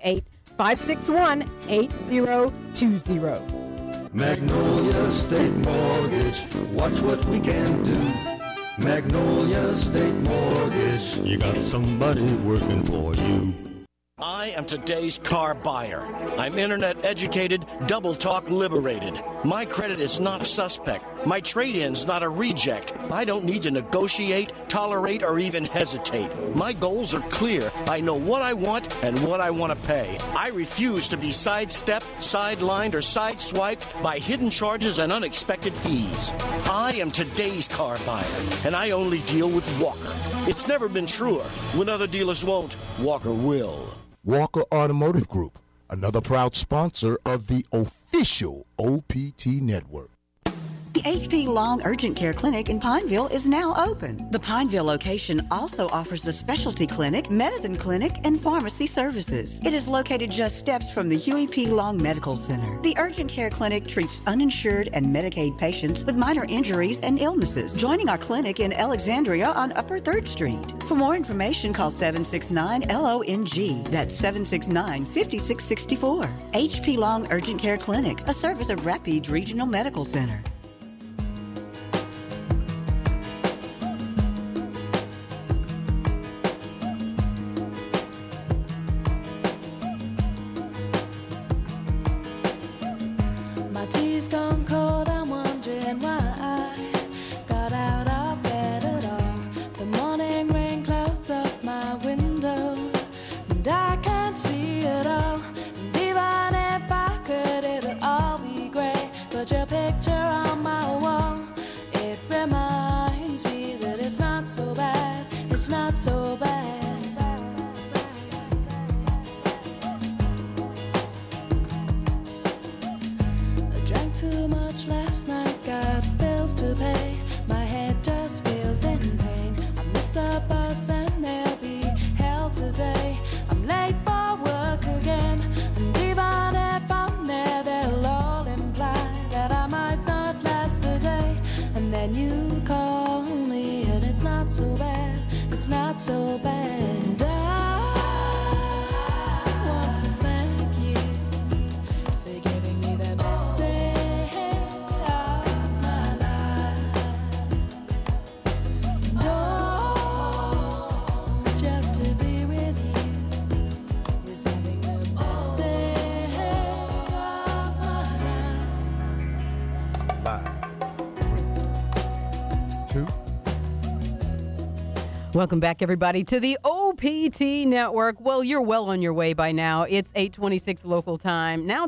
318-561-8020. Magnolia State Mortgage, watch what we can do. Magnolia State Mortgage, you got somebody working for you. I am today's car buyer. I'm internet educated, double talk liberated. My credit is not suspect. My trade-in's not a reject. I don't need to negotiate, tolerate, or even hesitate. My goals are clear. I know what I want and what I want to pay. I refuse to be sidestepped, sidelined, or sideswiped by hidden charges and unexpected fees. I am today's car buyer, and I only deal with Walker. It's never been truer. When other dealers won't, Walker will. Walker Automotive Group, another proud sponsor of the official OPT Network. The HP Long Urgent Care Clinic in Pineville is now open. The Pineville location also offers a specialty clinic, medicine clinic, and pharmacy services. It is located just steps from the Huey P. Long Medical Center. The Urgent Care Clinic treats uninsured and Medicaid patients with minor injuries and illnesses. Joining our clinic in Alexandria on Upper 3rd Street. For more information, call 769-LONG. That's 769-5664. HP Long Urgent Care Clinic, a service of Rapides Regional Medical Center. My tea's gone cold, I'm wondering why pay. My head just feels in pain. I missed the bus and there'll be hell today. I'm late for work again, and even if I'm there, they'll all imply that I might not last the day. And then you call me, and it's not so bad, it's not so bad. And I want to thank you for giving me the best day of my life. No, just to be with you is having the best day of my life. 2. Welcome back, everybody, to the OPT Network. Well, you're well on your way by now. It's 8:26 local time, now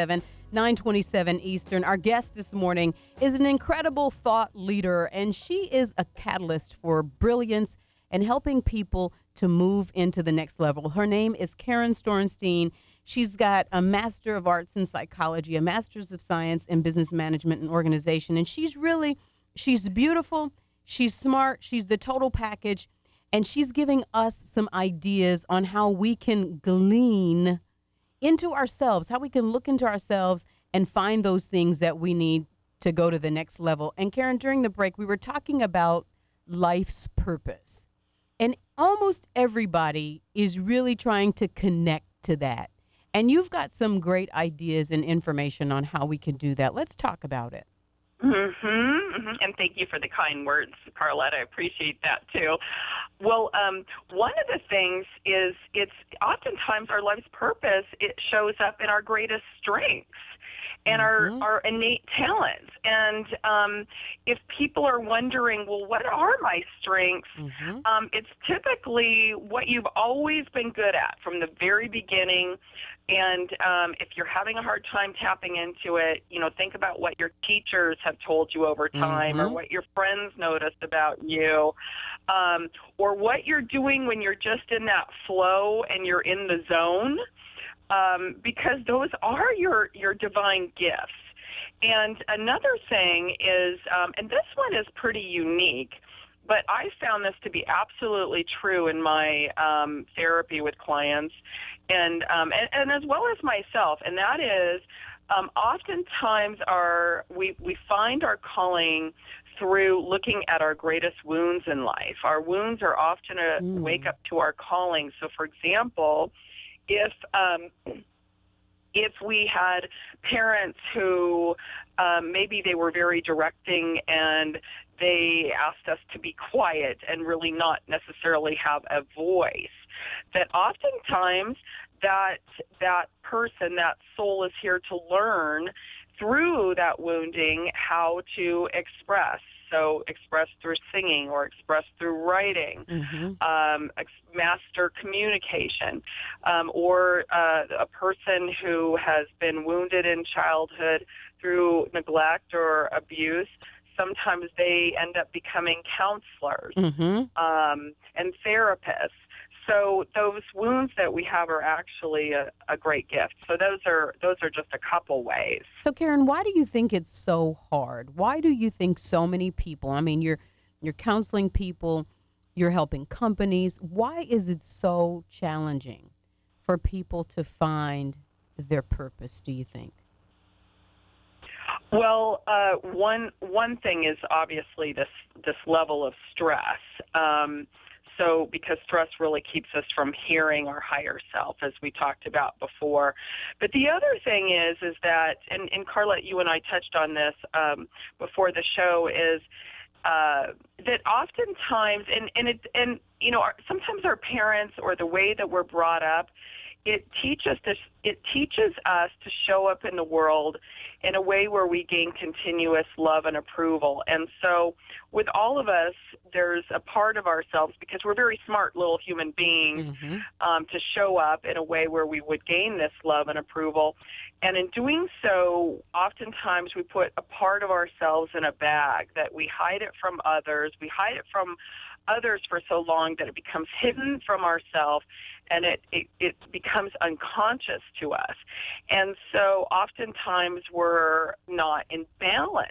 9:27 Eastern. Our guest this morning is an incredible thought leader, and she is a catalyst for brilliance and helping people to move into the next level. Her name is Karen Storenstein. She's got a Master of Arts in Psychology, a Master's of Science in Business Management and Organization, and she's beautiful. She's smart. She's the total package. And she's giving us some ideas on how we can glean into ourselves, how we can look into ourselves and find those things that we need to go to the next level. And Karen, during the break, we were talking about life's purpose. And almost everybody is really trying to connect to that. And you've got some great ideas and information on how we can do that. Let's talk about it. And thank you for the kind words, Carlette. I appreciate that too. Well, one of the things is it's oftentimes our life's purpose, it shows up in our greatest strengths and our innate talents. And if people are wondering, well, what are my strengths? It's typically what you've always been good at from the very beginning. And if you're having a hard time tapping into it, think about what your teachers have told you over time or what your friends noticed about you, or what you're doing when you're just in that flow and you're in the zone, because those are your divine gifts. And another thing is, and this one is pretty unique, but I found this to be absolutely true in my therapy with clients, and as well as myself, and that is oftentimes we find our calling through looking at our greatest wounds in life. Our wounds are often a wake up to our calling. So, for example, if we had parents who maybe they were very directing and they asked us to be quiet and really not necessarily have a voice, that oftentimes that person, that soul is here to learn through that wounding how to express. So express through singing or express through writing, master communication, or a person who has been wounded in childhood through neglect or abuse. Sometimes they end up becoming counselors and therapists. So those wounds that we have are actually a great gift. So those are just a couple ways. So Karen, why do you think it's so hard? Why do you think so many people, I mean, you're counseling people, you're helping companies. Why is it so challenging for people to find their purpose, do you think? Well, one thing is obviously this level of stress. So because stress really keeps us from hearing our higher self, as we talked about before. But the other thing is that, and Carlette, you and I touched on this before the show, is that oftentimes, and sometimes our parents or the way that we're brought up, it teaches us to show up in the world in a way where we gain continuous love and approval. And so with all of us, there's a part of ourselves, because we're very smart little human beings, to show up in a way where we would gain this love and approval. And in doing so, oftentimes we put a part of ourselves in a bag, that we hide it from others. We hide it from others for so long that it becomes hidden from ourselves, and it becomes unconscious to us. And so oftentimes we're not in balance.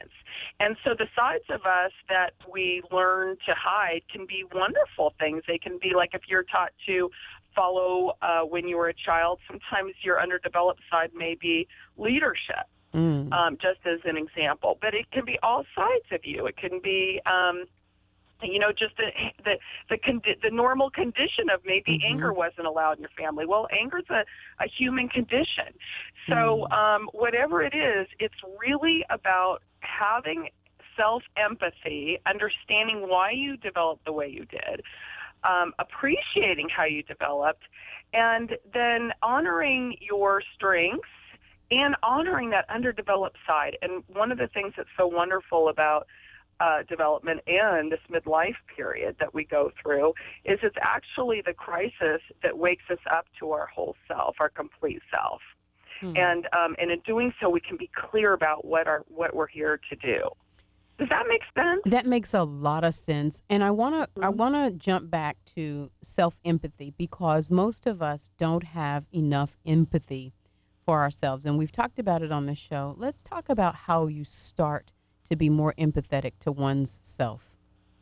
And so the sides of us that we learn to hide can be wonderful things. They can be like if you're taught to follow when you were a child, sometimes your underdeveloped side may be leadership, just as an example. But it can be all sides of you. It can be just the normal condition of maybe anger wasn't allowed in your family. Well, anger's a human condition. So whatever it is, it's really about having self-empathy, understanding why you developed the way you did, appreciating how you developed, and then honoring your strengths and honoring that underdeveloped side. And one of the things that's so wonderful about development and this midlife period that we go through is it's actually the crisis that wakes us up to our whole self, our complete self. And in doing so, we can be clear about what we're here to do. Does that make sense? That makes a lot of sense. And I want to jump back to self-empathy, because most of us don't have enough empathy for ourselves. And we've talked about it on the show. Let's talk about how you start to be more empathetic to one's self.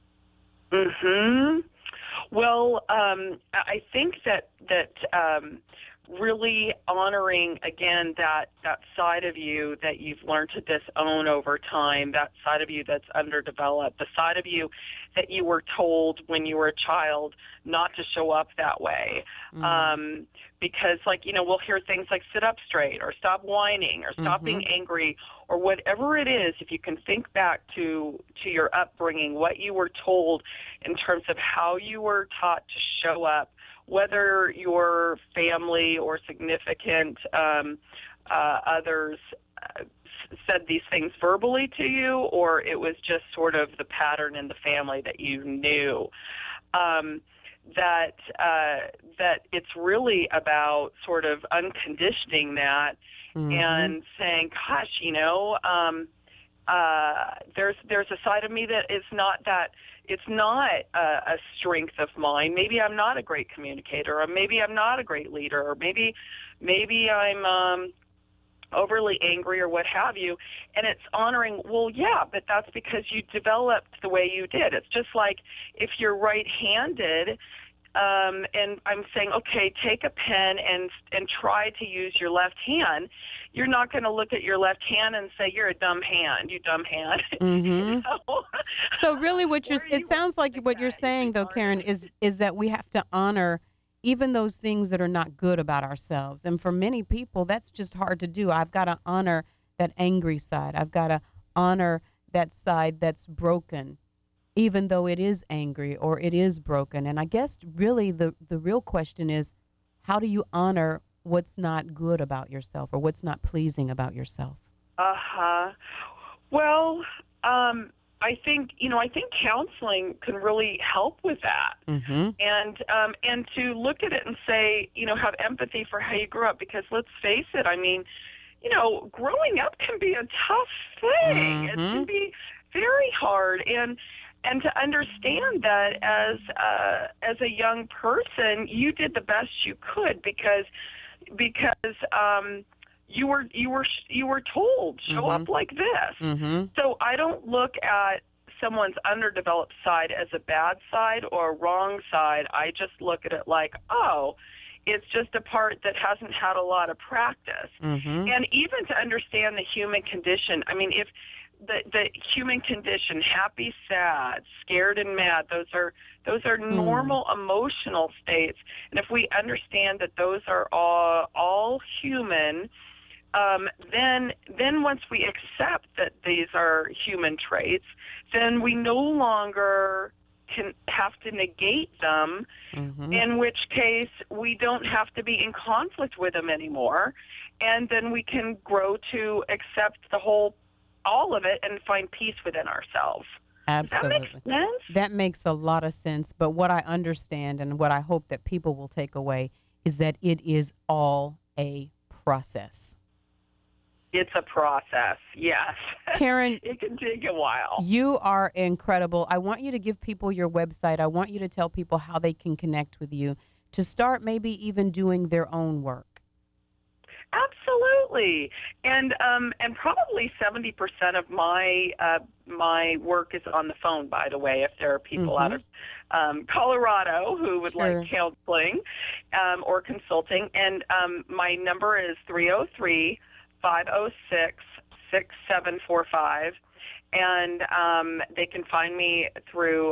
Well, I think that really honoring, again, that side of you that you've learned to disown over time, that side of you that's underdeveloped, the side of you that you were told when you were a child not to show up that way. Because, we'll hear things like sit up straight or stop whining or stop being angry or whatever it is. If you can think back to your upbringing, what you were told in terms of how you were taught to show up, whether your family or significant others said these things verbally to you, or it was just sort of the pattern in the family that you knew, that it's really about sort of unconditioning that and saying, gosh, there's a side of me that is not that. It's not a strength of mine. Maybe I'm not a great communicator, or maybe I'm not a great leader, or maybe I'm overly angry or what have you. And it's honoring, well, yeah, but that's because you developed the way you did. It's just like if you're right-handed, and I'm saying, okay, take a pen and try to use your left hand. You're not going to look at your left hand and say, you're a dumb hand, you dumb hand. So really it sounds like what you're saying, though, Karen, is that we have to honor even those things that are not good about ourselves. And for many people, that's just hard to do. I've got to honor that angry side. I've got to honor that side that's broken, even though it is angry or it is broken. And I guess really the real question is, how do you honor what's not good about yourself or what's not pleasing about yourself? Well, I think counseling can really help with that. And to look at it and say, have empathy for how you grew up, because let's face it, growing up can be a tough thing. It can be very hard. And to understand that as a young person, you did the best you could because you were told show up like this. So I don't look at someone's underdeveloped side as a bad side or a wrong side. I just look at it like, oh, it's just a part that hasn't had a lot of practice. And even to understand the human condition, if the human condition, happy, sad, scared, and mad, those are normal emotional states. And if we understand that those are all human, then once we accept that these are human traits, then we no longer can have to negate them, in which case we don't have to be in conflict with them anymore, and then we can grow to accept all of it and find peace within ourselves. Absolutely. Does that make sense? That makes a lot of sense. But what I understand and what I hope that people will take away is that it is all a process. It's a process, yes. Karen, it can take a while. You are incredible. I want you to give people your website. I want you to tell people how they can connect with you to start maybe even doing their own work. Absolutely. absolutely. And probably 70% of my work is on the phone, by the way, if there are people out of Colorado who would like counseling or consulting. And my number is 303-506-6745. And they can find me through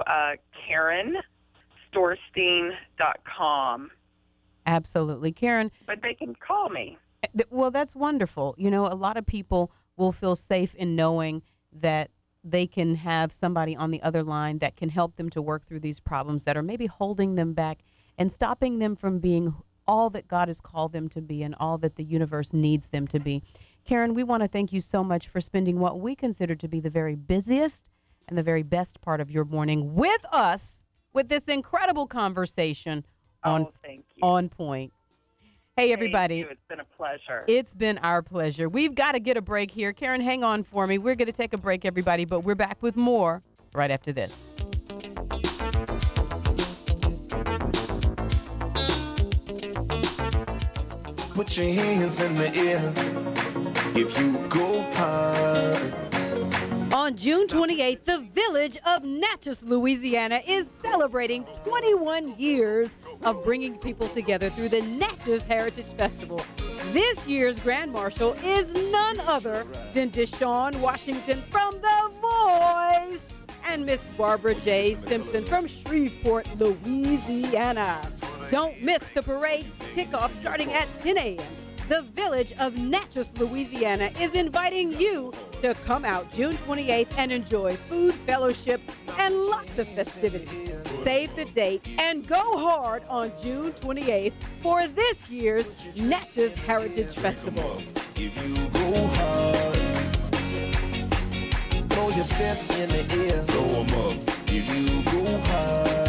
KarenStorstein.com. Absolutely. Karen. But they can call me. Well, that's wonderful. You know, a lot of people will feel safe in knowing that they can have somebody on the other line that can help them to work through these problems that are maybe holding them back and stopping them from being all that God has called them to be and all that the universe needs them to be. Karen, we want to thank you so much for spending what we consider to be the very busiest and the very best part of your morning with us with this incredible conversation on Point. Hey, everybody. Thank you. It's been a pleasure. It's been our pleasure. We've got to get a break here. Karen, hang on for me. We're going to take a break, everybody, but we're back with more right after this. Put your hands in the air if you go hard. On June 28th, the village of Natchez, Louisiana is celebrating 21 years of bringing people together through the Natchez Heritage Festival. This year's Grand Marshal is none other than Deshaun Washington from The Voice and Miss Barbara J. Simpson from Shreveport, Louisiana. Don't miss the parade kickoff starting at 10 a.m. The village of Natchez, Louisiana is inviting you to come out June 28th and enjoy food, fellowship, and lots of festivities. Save the date and go hard on June 28th for this year's Natchez Heritage Festival. If you go hard, throw your sets in the air. Throw 'em up. If you go hard.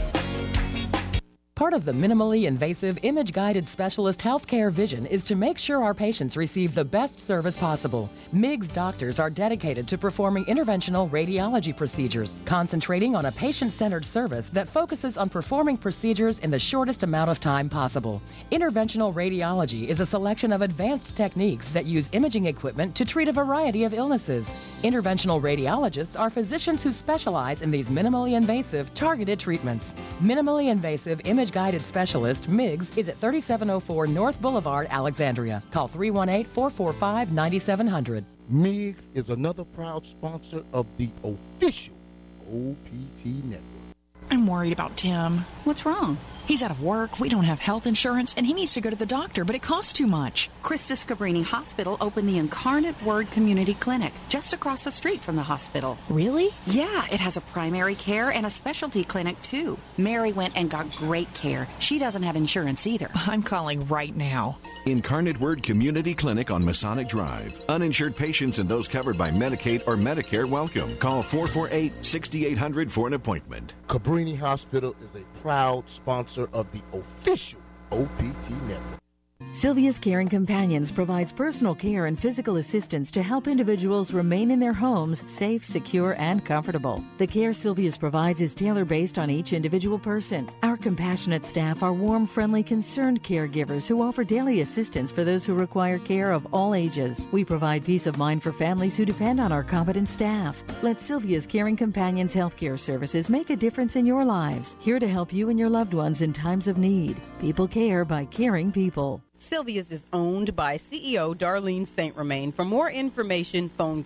Part of the minimally invasive image-guided specialist healthcare vision is to make sure our patients receive the best service possible. MIGS doctors are dedicated to performing interventional radiology procedures, concentrating on a patient-centered service that focuses on performing procedures in the shortest amount of time possible. Interventional radiology is a selection of advanced techniques that use imaging equipment to treat a variety of illnesses. Interventional radiologists are physicians who specialize in these minimally invasive, targeted treatments. Minimally invasive image-guided specialist, MIGS, is at 3704 North Boulevard, Alexandria. Call 318-445-9700. MIGS is another proud sponsor of the official OPT Network. I'm worried about Tim. What's wrong? He's out of work, we don't have health insurance, and he needs to go to the doctor, but it costs too much. Christus Cabrini Hospital opened the Incarnate Word Community Clinic just across the street from the hospital. Really? Yeah, it has a primary care and a specialty clinic, too. Mary went and got great care. She doesn't have insurance either. I'm calling right now. Incarnate Word Community Clinic on Masonic Drive. Uninsured patients and those covered by Medicaid or Medicare welcome. Call 448-6800 for an appointment. Cabrini Hospital is a proud sponsor of the official OPT Network. Sylvia's Caring Companions provides personal care and physical assistance to help individuals remain in their homes safe, secure, and comfortable. The care Sylvia's provides is tailor-based on each individual person. Our compassionate staff are warm, friendly, concerned caregivers who offer daily assistance for those who require care of all ages. We provide peace of mind for families who depend on our competent staff. Let Sylvia's Caring Companions healthcare services make a difference in your lives. Here to help you and your loved ones in times of need. People care by caring people. Sylvia's is owned by CEO Darlene St. Romain. For more information, phone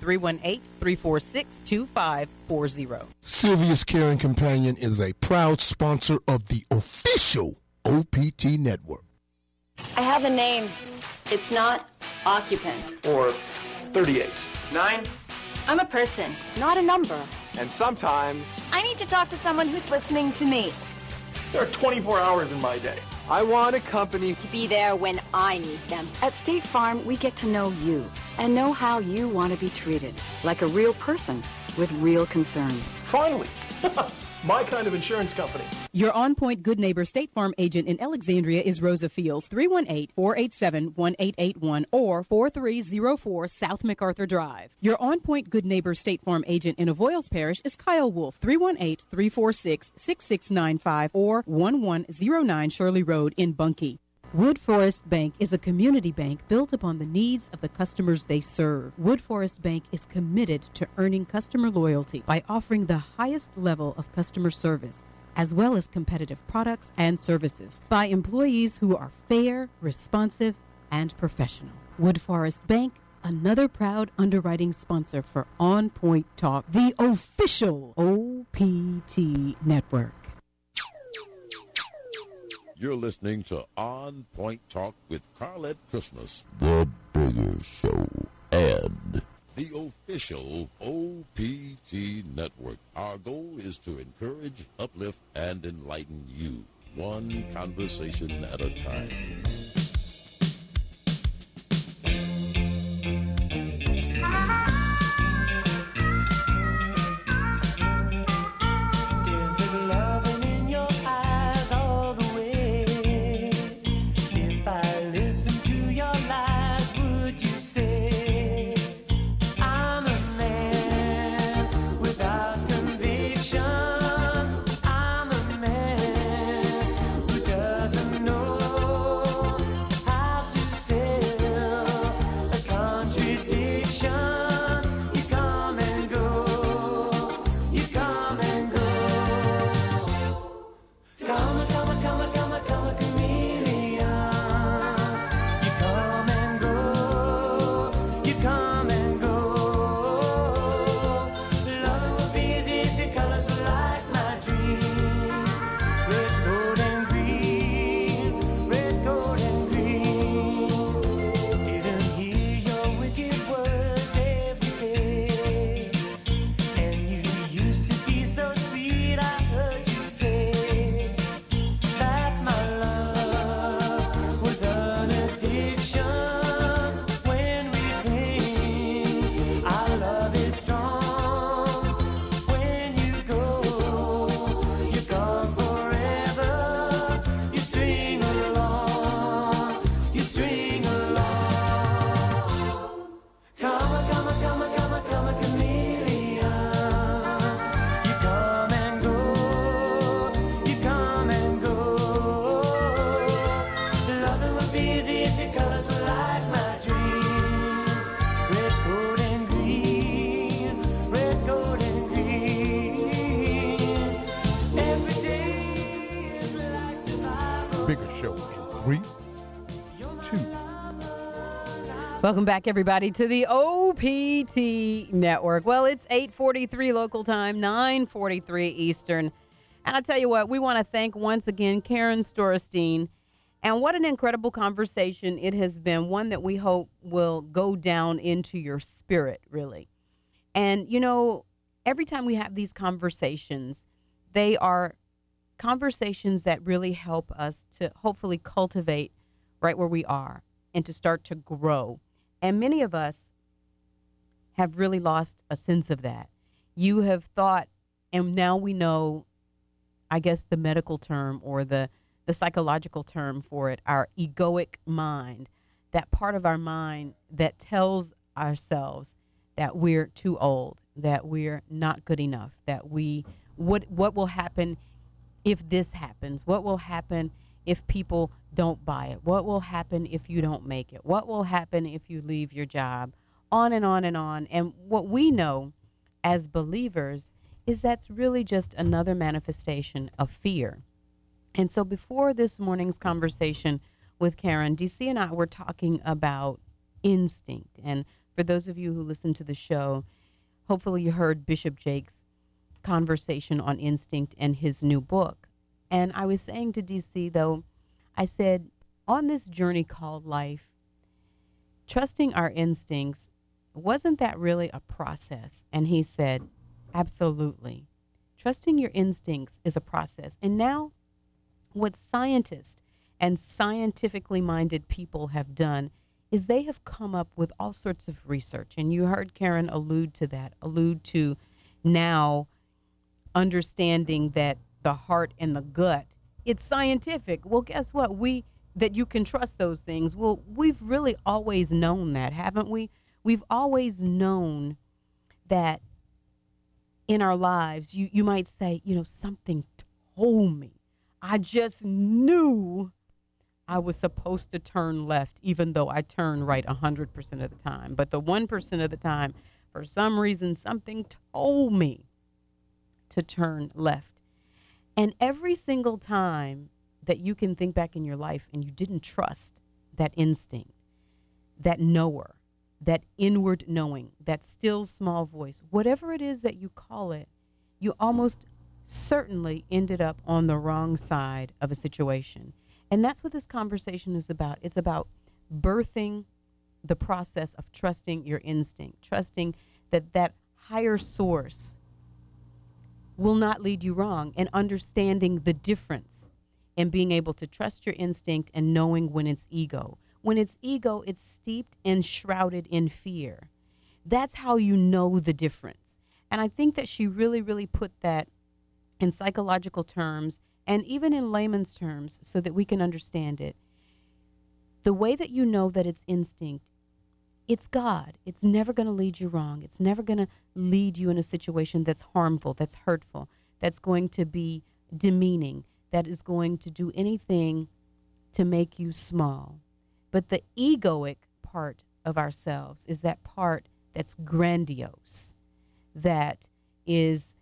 318-346-2540. Sylvia's Caring Companion is a proud sponsor of the official OPT Network. I have a name. It's not occupant. Or 38. 9. I'm a person, not a number. And sometimes I need to talk to someone who's listening to me. there are 24 hours in my day. I want a company To be there when I need them. At State Farm, we get to know you and know how you want to be treated, like a real person with real concerns. Finally, my kind of insurance company. Your On Point Good Neighbor State Farm agent in Alexandria is Rosa Fields, 318-487-1881 or 4304 South MacArthur Drive. Your On Point Good Neighbor State Farm agent in Avoyles Parish is Kyle Wolf, 318-346-6695 or 1109 Shirley Road in Bunkie. Wood Forest Bank is a community bank built upon the needs of the customers they serve. Wood Forest Bank is committed to earning customer loyalty by offering the highest level of customer service, as well as competitive products and services, by employees who are fair, responsive, and professional. Wood Forest Bank, another proud underwriting sponsor for On Point Talk, the official OPT network. You're listening to On Point Talk with Carlette Christmas, the Bigger Show, and the official OPT network. Our goal is to encourage, uplift, and enlighten you, one conversation at a time. Welcome back, everybody, to the OPT Network. Well, it's 8:43 local time, 9:43 Eastern. And I tell you what, we want to thank once again Karen Storstein. And what an incredible conversation it has been, one that we hope will go down into your spirit, really. And, you know, every time we have these conversations, they are conversations that really help us to hopefully cultivate right where we are and to start to grow. And many of us have really lost a sense of that. You have thought, and now we know, I guess the medical term or the psychological term for it, our egoic mind, that part of our mind that tells ourselves that we're too old, that we're not good enough, that what will happen if this happens? What will happen if people don't buy it? What will happen if you don't make it? What will happen if you leave your job? On and on and on. And what we know as believers is that's really just another manifestation of fear. And so before this morning's conversation with Karen, DC and I were talking about instinct. And for those of you who listen to the show, hopefully you heard Bishop Jake's conversation on instinct and his new book. And I was saying to DC, though, I said, on this journey called life, trusting our instincts, wasn't that really a process? And he said, absolutely. Trusting your instincts is a process. And now what scientists and scientifically minded people have done is they have come up with all sorts of research. And you heard Karen allude to now understanding that the heart and the gut, it's scientific. Well, guess what? That you can trust those things. Well, we've really always known that, haven't we? We've always known that in our lives, you might say, something told me. I just knew I was supposed to turn left, even though I turn right 100% of the time. But the 1% of the time, for some reason, something told me to turn left. And every single time that you can think back in your life and you didn't trust that instinct, that knower, that inward knowing, that still small voice, whatever it is that you call it, you almost certainly ended up on the wrong side of a situation. And that's what this conversation is about. It's about birthing the process of trusting your instinct, trusting that that higher source will not lead you wrong, and understanding the difference and being able to trust your instinct and knowing when it's ego. When it's ego, it's steeped and shrouded in fear. That's how you know the difference. And I think that she really, really put that in psychological terms and even in layman's terms so that we can understand it. The way that you know that it's instinct, it's God. It's never going to lead you wrong. It's never going to lead you in a situation that's harmful, that's hurtful, that's going to be demeaning, that is going to do anything to make you small. But the egoic part of ourselves is that part that's grandiose, that is,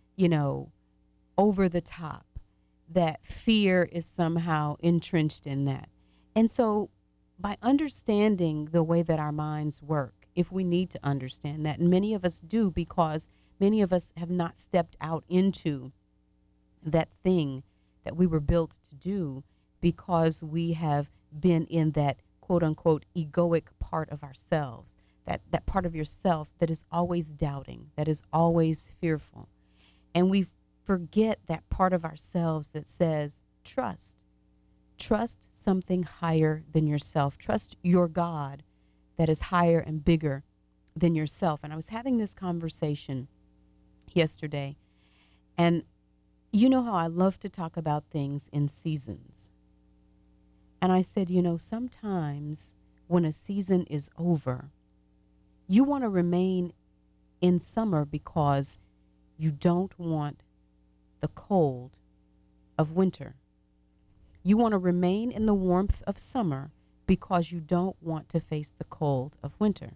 over the top, that fear is somehow entrenched in that. And so by understanding the way that our minds work, if we need to understand that, and many of us do because many of us have not stepped out into that thing that we were built to do because we have been in that quote-unquote egoic part of ourselves, that part of yourself that is always doubting, that is always fearful. And we forget that part of ourselves that says, trust something higher than yourself. Trust your God that is higher and bigger than yourself. And I was having this conversation yesterday, and you know how I love to talk about things in seasons. And I said, sometimes when a season is over, you want to remain in summer because you don't want the cold of winter. You want to remain in the warmth of summer because you don't want to face the cold of winter.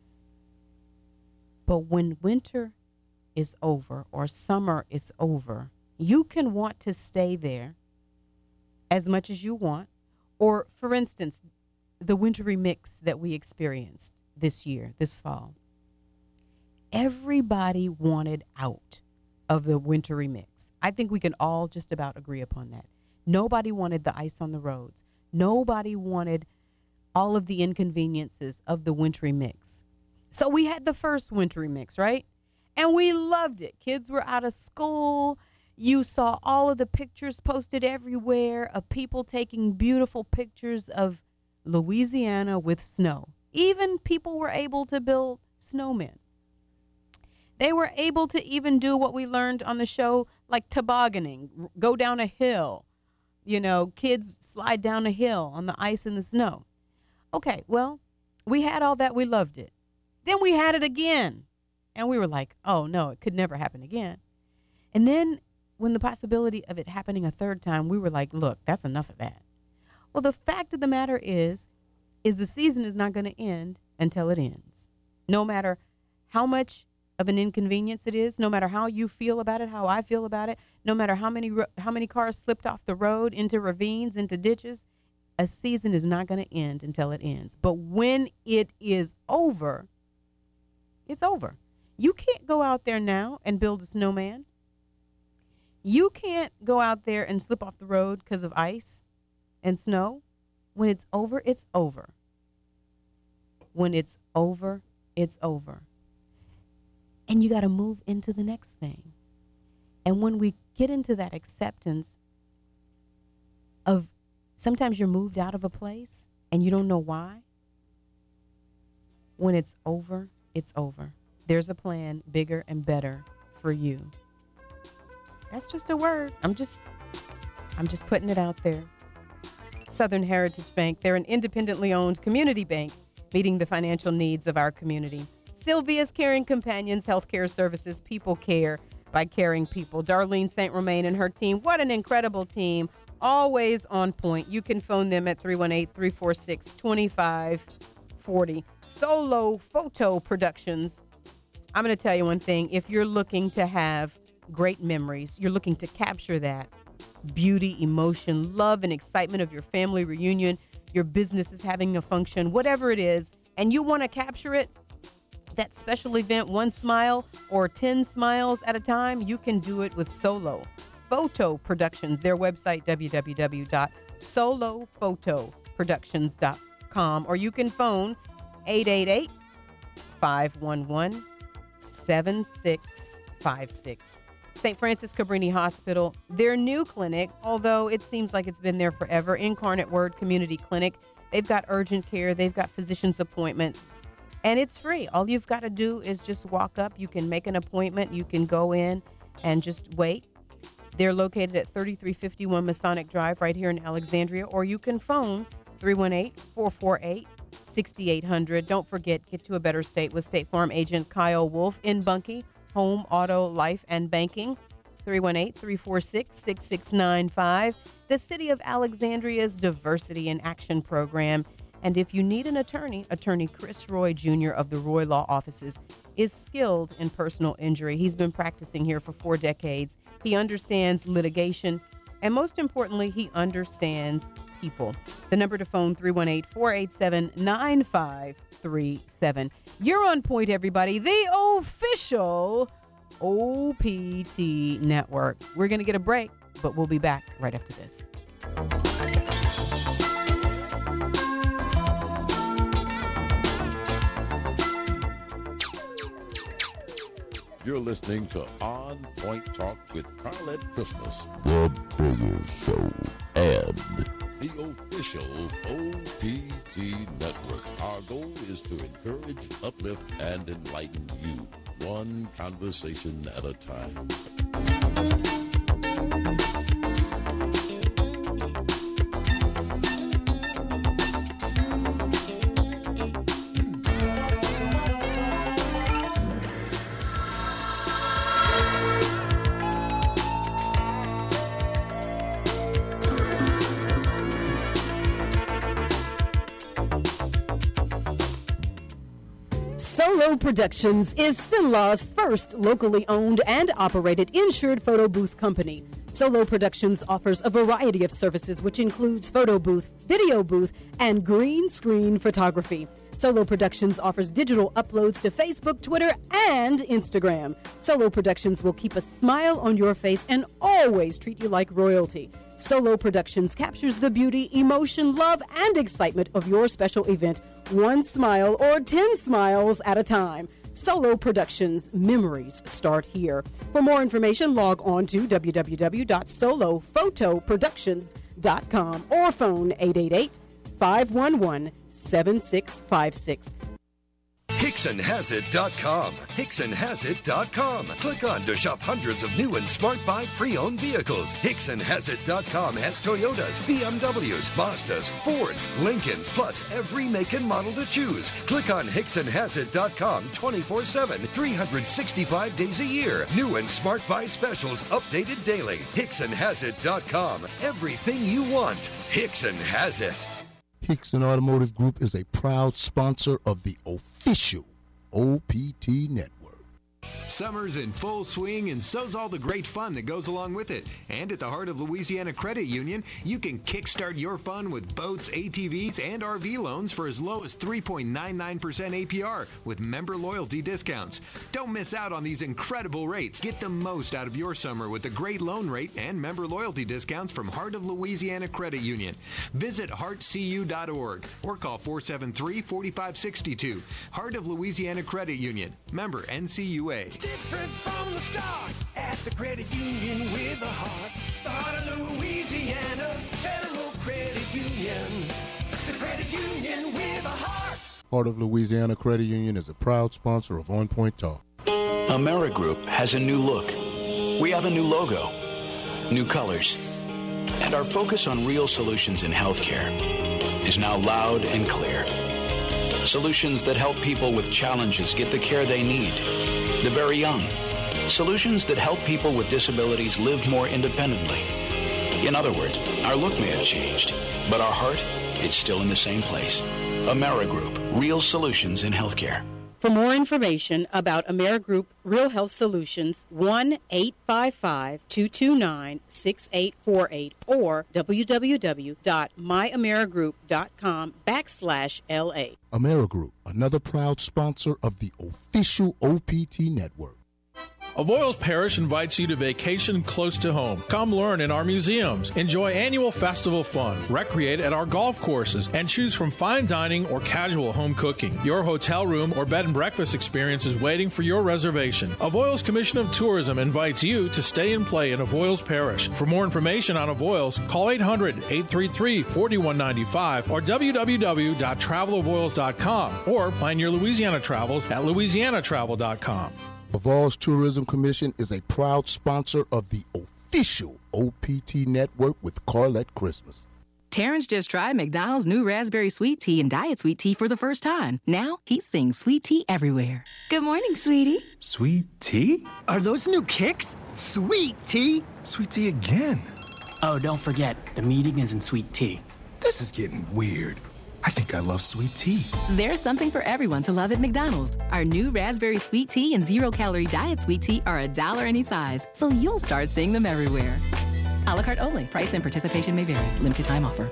But when winter is over or summer is over, you can want to stay there as much as you want. Or, for instance, the wintry mix that we experienced this year, this fall. Everybody wanted out of the wintry mix. I think we can all just about agree upon that. Nobody wanted the ice on the roads. Nobody wanted all of the inconveniences of the wintry mix. So we had the first wintry mix, right? And we loved it. Kids were out of school. You saw all of the pictures posted everywhere of people taking beautiful pictures of Louisiana with snow. Even people were able to build snowmen. They were able to even do what we learned on the show, like tobogganing, go down a hill. Kids slide down a hill on the ice and the snow. Okay, well, we had all that. We loved it. Then we had it again. And we were like, oh, no, it could never happen again. And then when the possibility of it happening a third time, we were like, look, that's enough of that. Well, the fact of the matter is the season is not going to end until it ends. No matter how much of an inconvenience it is, no matter how you feel about it, how I feel about it, no matter how many cars slipped off the road into ravines, into ditches, a season is not going to end until it ends. But when it is over, it's over. You can't go out there now and build a snowman. You can't go out there and slip off the road because of ice and snow. When it's over, it's over. When it's over, it's over. And you got to move into the next thing. And when we get into that acceptance of sometimes you're moved out of a place and you don't know why, when it's over, it's over. There's a plan bigger and better for you. That's just a word. I'm just putting it out there. Southern Heritage Bank, they're an independently owned community bank meeting the financial needs of our community. Sylvia's Caring Companions Healthcare Services, people care by caring people. Darlene St. Romain and her team, what an incredible team. always on point. You can phone them at 318-346-2540. Solo Photo Productions. I'm going to tell you one thing. If you're looking to have great memories, you're looking to capture that beauty, emotion, love, and excitement of your family reunion, your business is having a function, whatever it is, and you want to capture it, that special event, one smile or 10 smiles at a time, you can do it with Solo Photo Productions. Their website, www.solophotoproductions.com, or you can phone 888-511-7656. St. Francis Cabrini Hospital, their new clinic, although it seems like it's been there forever, Incarnate Word Community Clinic. They've got urgent care. They've got physician's appointments. And it's free. All you've got to do is just walk up. You can make an appointment. You can go in and just wait. They're located at 3351 Masonic Drive right here in Alexandria, or you can phone 318-448-6800. Don't forget, get to a better state with State Farm agent Kyle Wolf in Bunkie, home, auto, life, and banking. 318-346-6695. The City of Alexandria's Diversity in Action Program. And if you need an attorney, Attorney Chris Roy Jr. of the Roy Law Offices is skilled in personal injury. He's been practicing here for 4 decades. He understands litigation, and most importantly, he understands people. The number to phone, 318-487-9537. You're on point, everybody. The official OPT Network. We're going to get a break, but we'll be back right after this. You're listening to On Point Talk with Carlette Christmas, the Bigger Show, and the official OPT Network. Our goal is to encourage, uplift, and enlighten you, one conversation at a time. Solo Productions is Sinlaw's first locally owned and operated insured photo booth company. Solo Productions offers a variety of services, which includes photo booth, video booth, and green screen photography. Solo Productions offers digital uploads to Facebook, Twitter, and Instagram. Solo Productions will keep a smile on your face and always treat you like royalty. Solo Productions captures the beauty, emotion, love, and excitement of your special event, one smile or 10 smiles at a time. Solo Productions, memories start here. For more information, log on to www.solophotoproductions.com or phone 888-511-7656. HicksonHasIt.com. HicksonHasIt.com. Click on to shop hundreds of new and smart buy pre-owned vehicles. HicksonHasIt.com has Toyotas, BMWs, Mazdas, Fords, Lincolns, plus every make and model to choose. Click on HicksonHasIt.com 24/7, 365 days a year. New and smart buy specials updated daily. HicksonHasIt.com. Everything you want. Hickson has it. Hickson Automotive Group is a proud sponsor of the official OPT Network. Summer's in full swing, and so's all the great fun that goes along with it. And at the Heart of Louisiana Credit Union, you can kickstart your fun with boats, ATVs, and RV loans for as low as 3.99% APR with member loyalty discounts. Don't miss out on these incredible rates. Get the most out of your summer with a great loan rate and member loyalty discounts from Heart of Louisiana Credit Union. Visit heartcu.org or call 473-4562. Heart of Louisiana Credit Union. Member NCUA. It's different from the start at the credit union with a heart. The Heart of Louisiana Federal Credit Union. The credit union with a heart. Heart of Louisiana Credit Union is a proud sponsor of On Point Talk. AmeriGroup has a new look. We have a new logo, new colors, and our focus on real solutions in healthcare is now loud and clear. Solutions that help people with challenges get the care they need. The very young. Solutions that help people with disabilities live more independently. In other words, our look may have changed, but our heart is still in the same place. AmeriGroup, real solutions in healthcare. For more information about AmeriGroup Real Health Solutions, 1-855-229-6848 or www.myamerigroup.com/LA. AmeriGroup, another proud sponsor of the official OPT network. Avoyles Parish invites you to vacation close to home. Come learn in our museums, enjoy annual festival fun, recreate at our golf courses, and choose from fine dining or casual home cooking. Your hotel room or bed and breakfast experience is waiting for your reservation. Avoyles Commission of Tourism invites you to stay and play in Avoyles Parish. For more information on Avoyles, call 800-833-4195 or www.travelavoyles.com or plan your Louisiana travels at louisianatravel.com. Avoyles Tourism Commission is a proud sponsor of the official OPT network with Carlette Christmas. Terrence just tried McDonald's new raspberry sweet tea and diet sweet tea for the first time. Now he sings sweet tea everywhere. Good morning, sweetie. Sweet tea? Are those new kicks? Sweet tea? Sweet tea again. Oh, don't forget, the meeting is in sweet tea. This is getting weird. I think I love sweet tea. There's something for everyone to love at McDonald's. Our new raspberry sweet tea and zero-calorie diet sweet tea are $1 any size, so you'll start seeing them everywhere. A la carte only. Price and participation may vary. Limited time offer.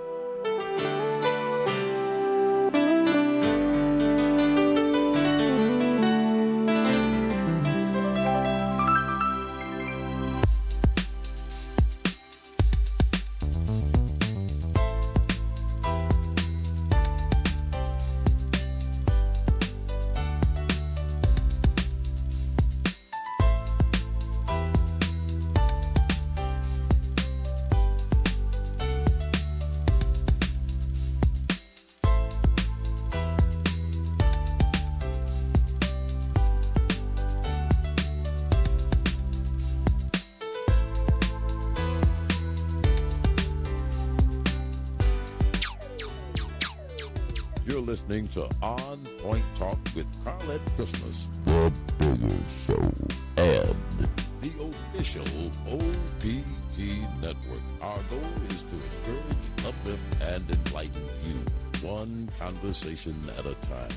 You're listening to On Point Talk with Carlette Christmas, the biggest show, and the official OPT network. Our goal is to encourage, uplift, and enlighten you, one conversation at a time.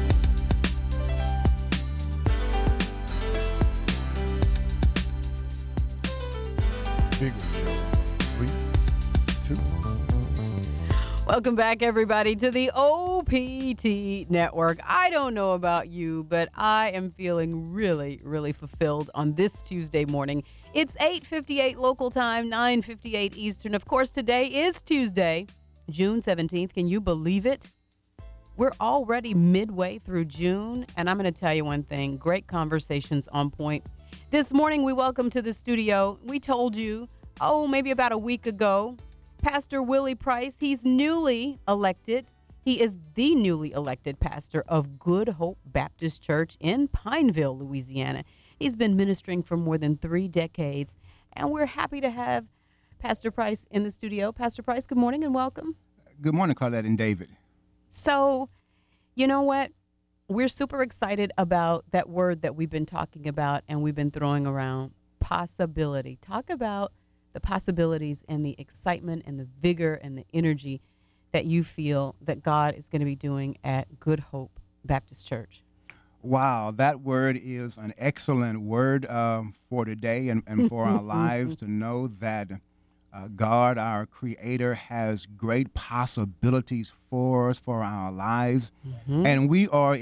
Bigger show. 3, 2. Welcome back, everybody, to the OPT Network. I don't know about you, but I am feeling really, really fulfilled on this Tuesday morning. It's 8:58 local time, 9:58 Eastern. Of course, today is Tuesday, June 17th. Can you believe it? We're already midway through June, and I'm going to tell you one thing. Great conversations on point. This morning, we welcome to the studio, we told you, maybe about a week ago, Pastor Willie Price. He's newly elected. He is the newly elected pastor of Good Hope Baptist Church in Pineville, Louisiana. He's been ministering for more than 3 decades, and we're happy to have Pastor Price in the studio. Pastor Price, good morning and welcome. Good morning, Carlette and David. So, you know what? We're super excited about that word that we've been talking about and we've been throwing around, possibility. Talk about the possibilities and the excitement and the vigor and the energy that you feel that God is going to be doing at Good Hope Baptist Church. Wow, that word is an excellent word for today and for our lives, to know that God, our Creator, has great possibilities for us, for our lives. And we are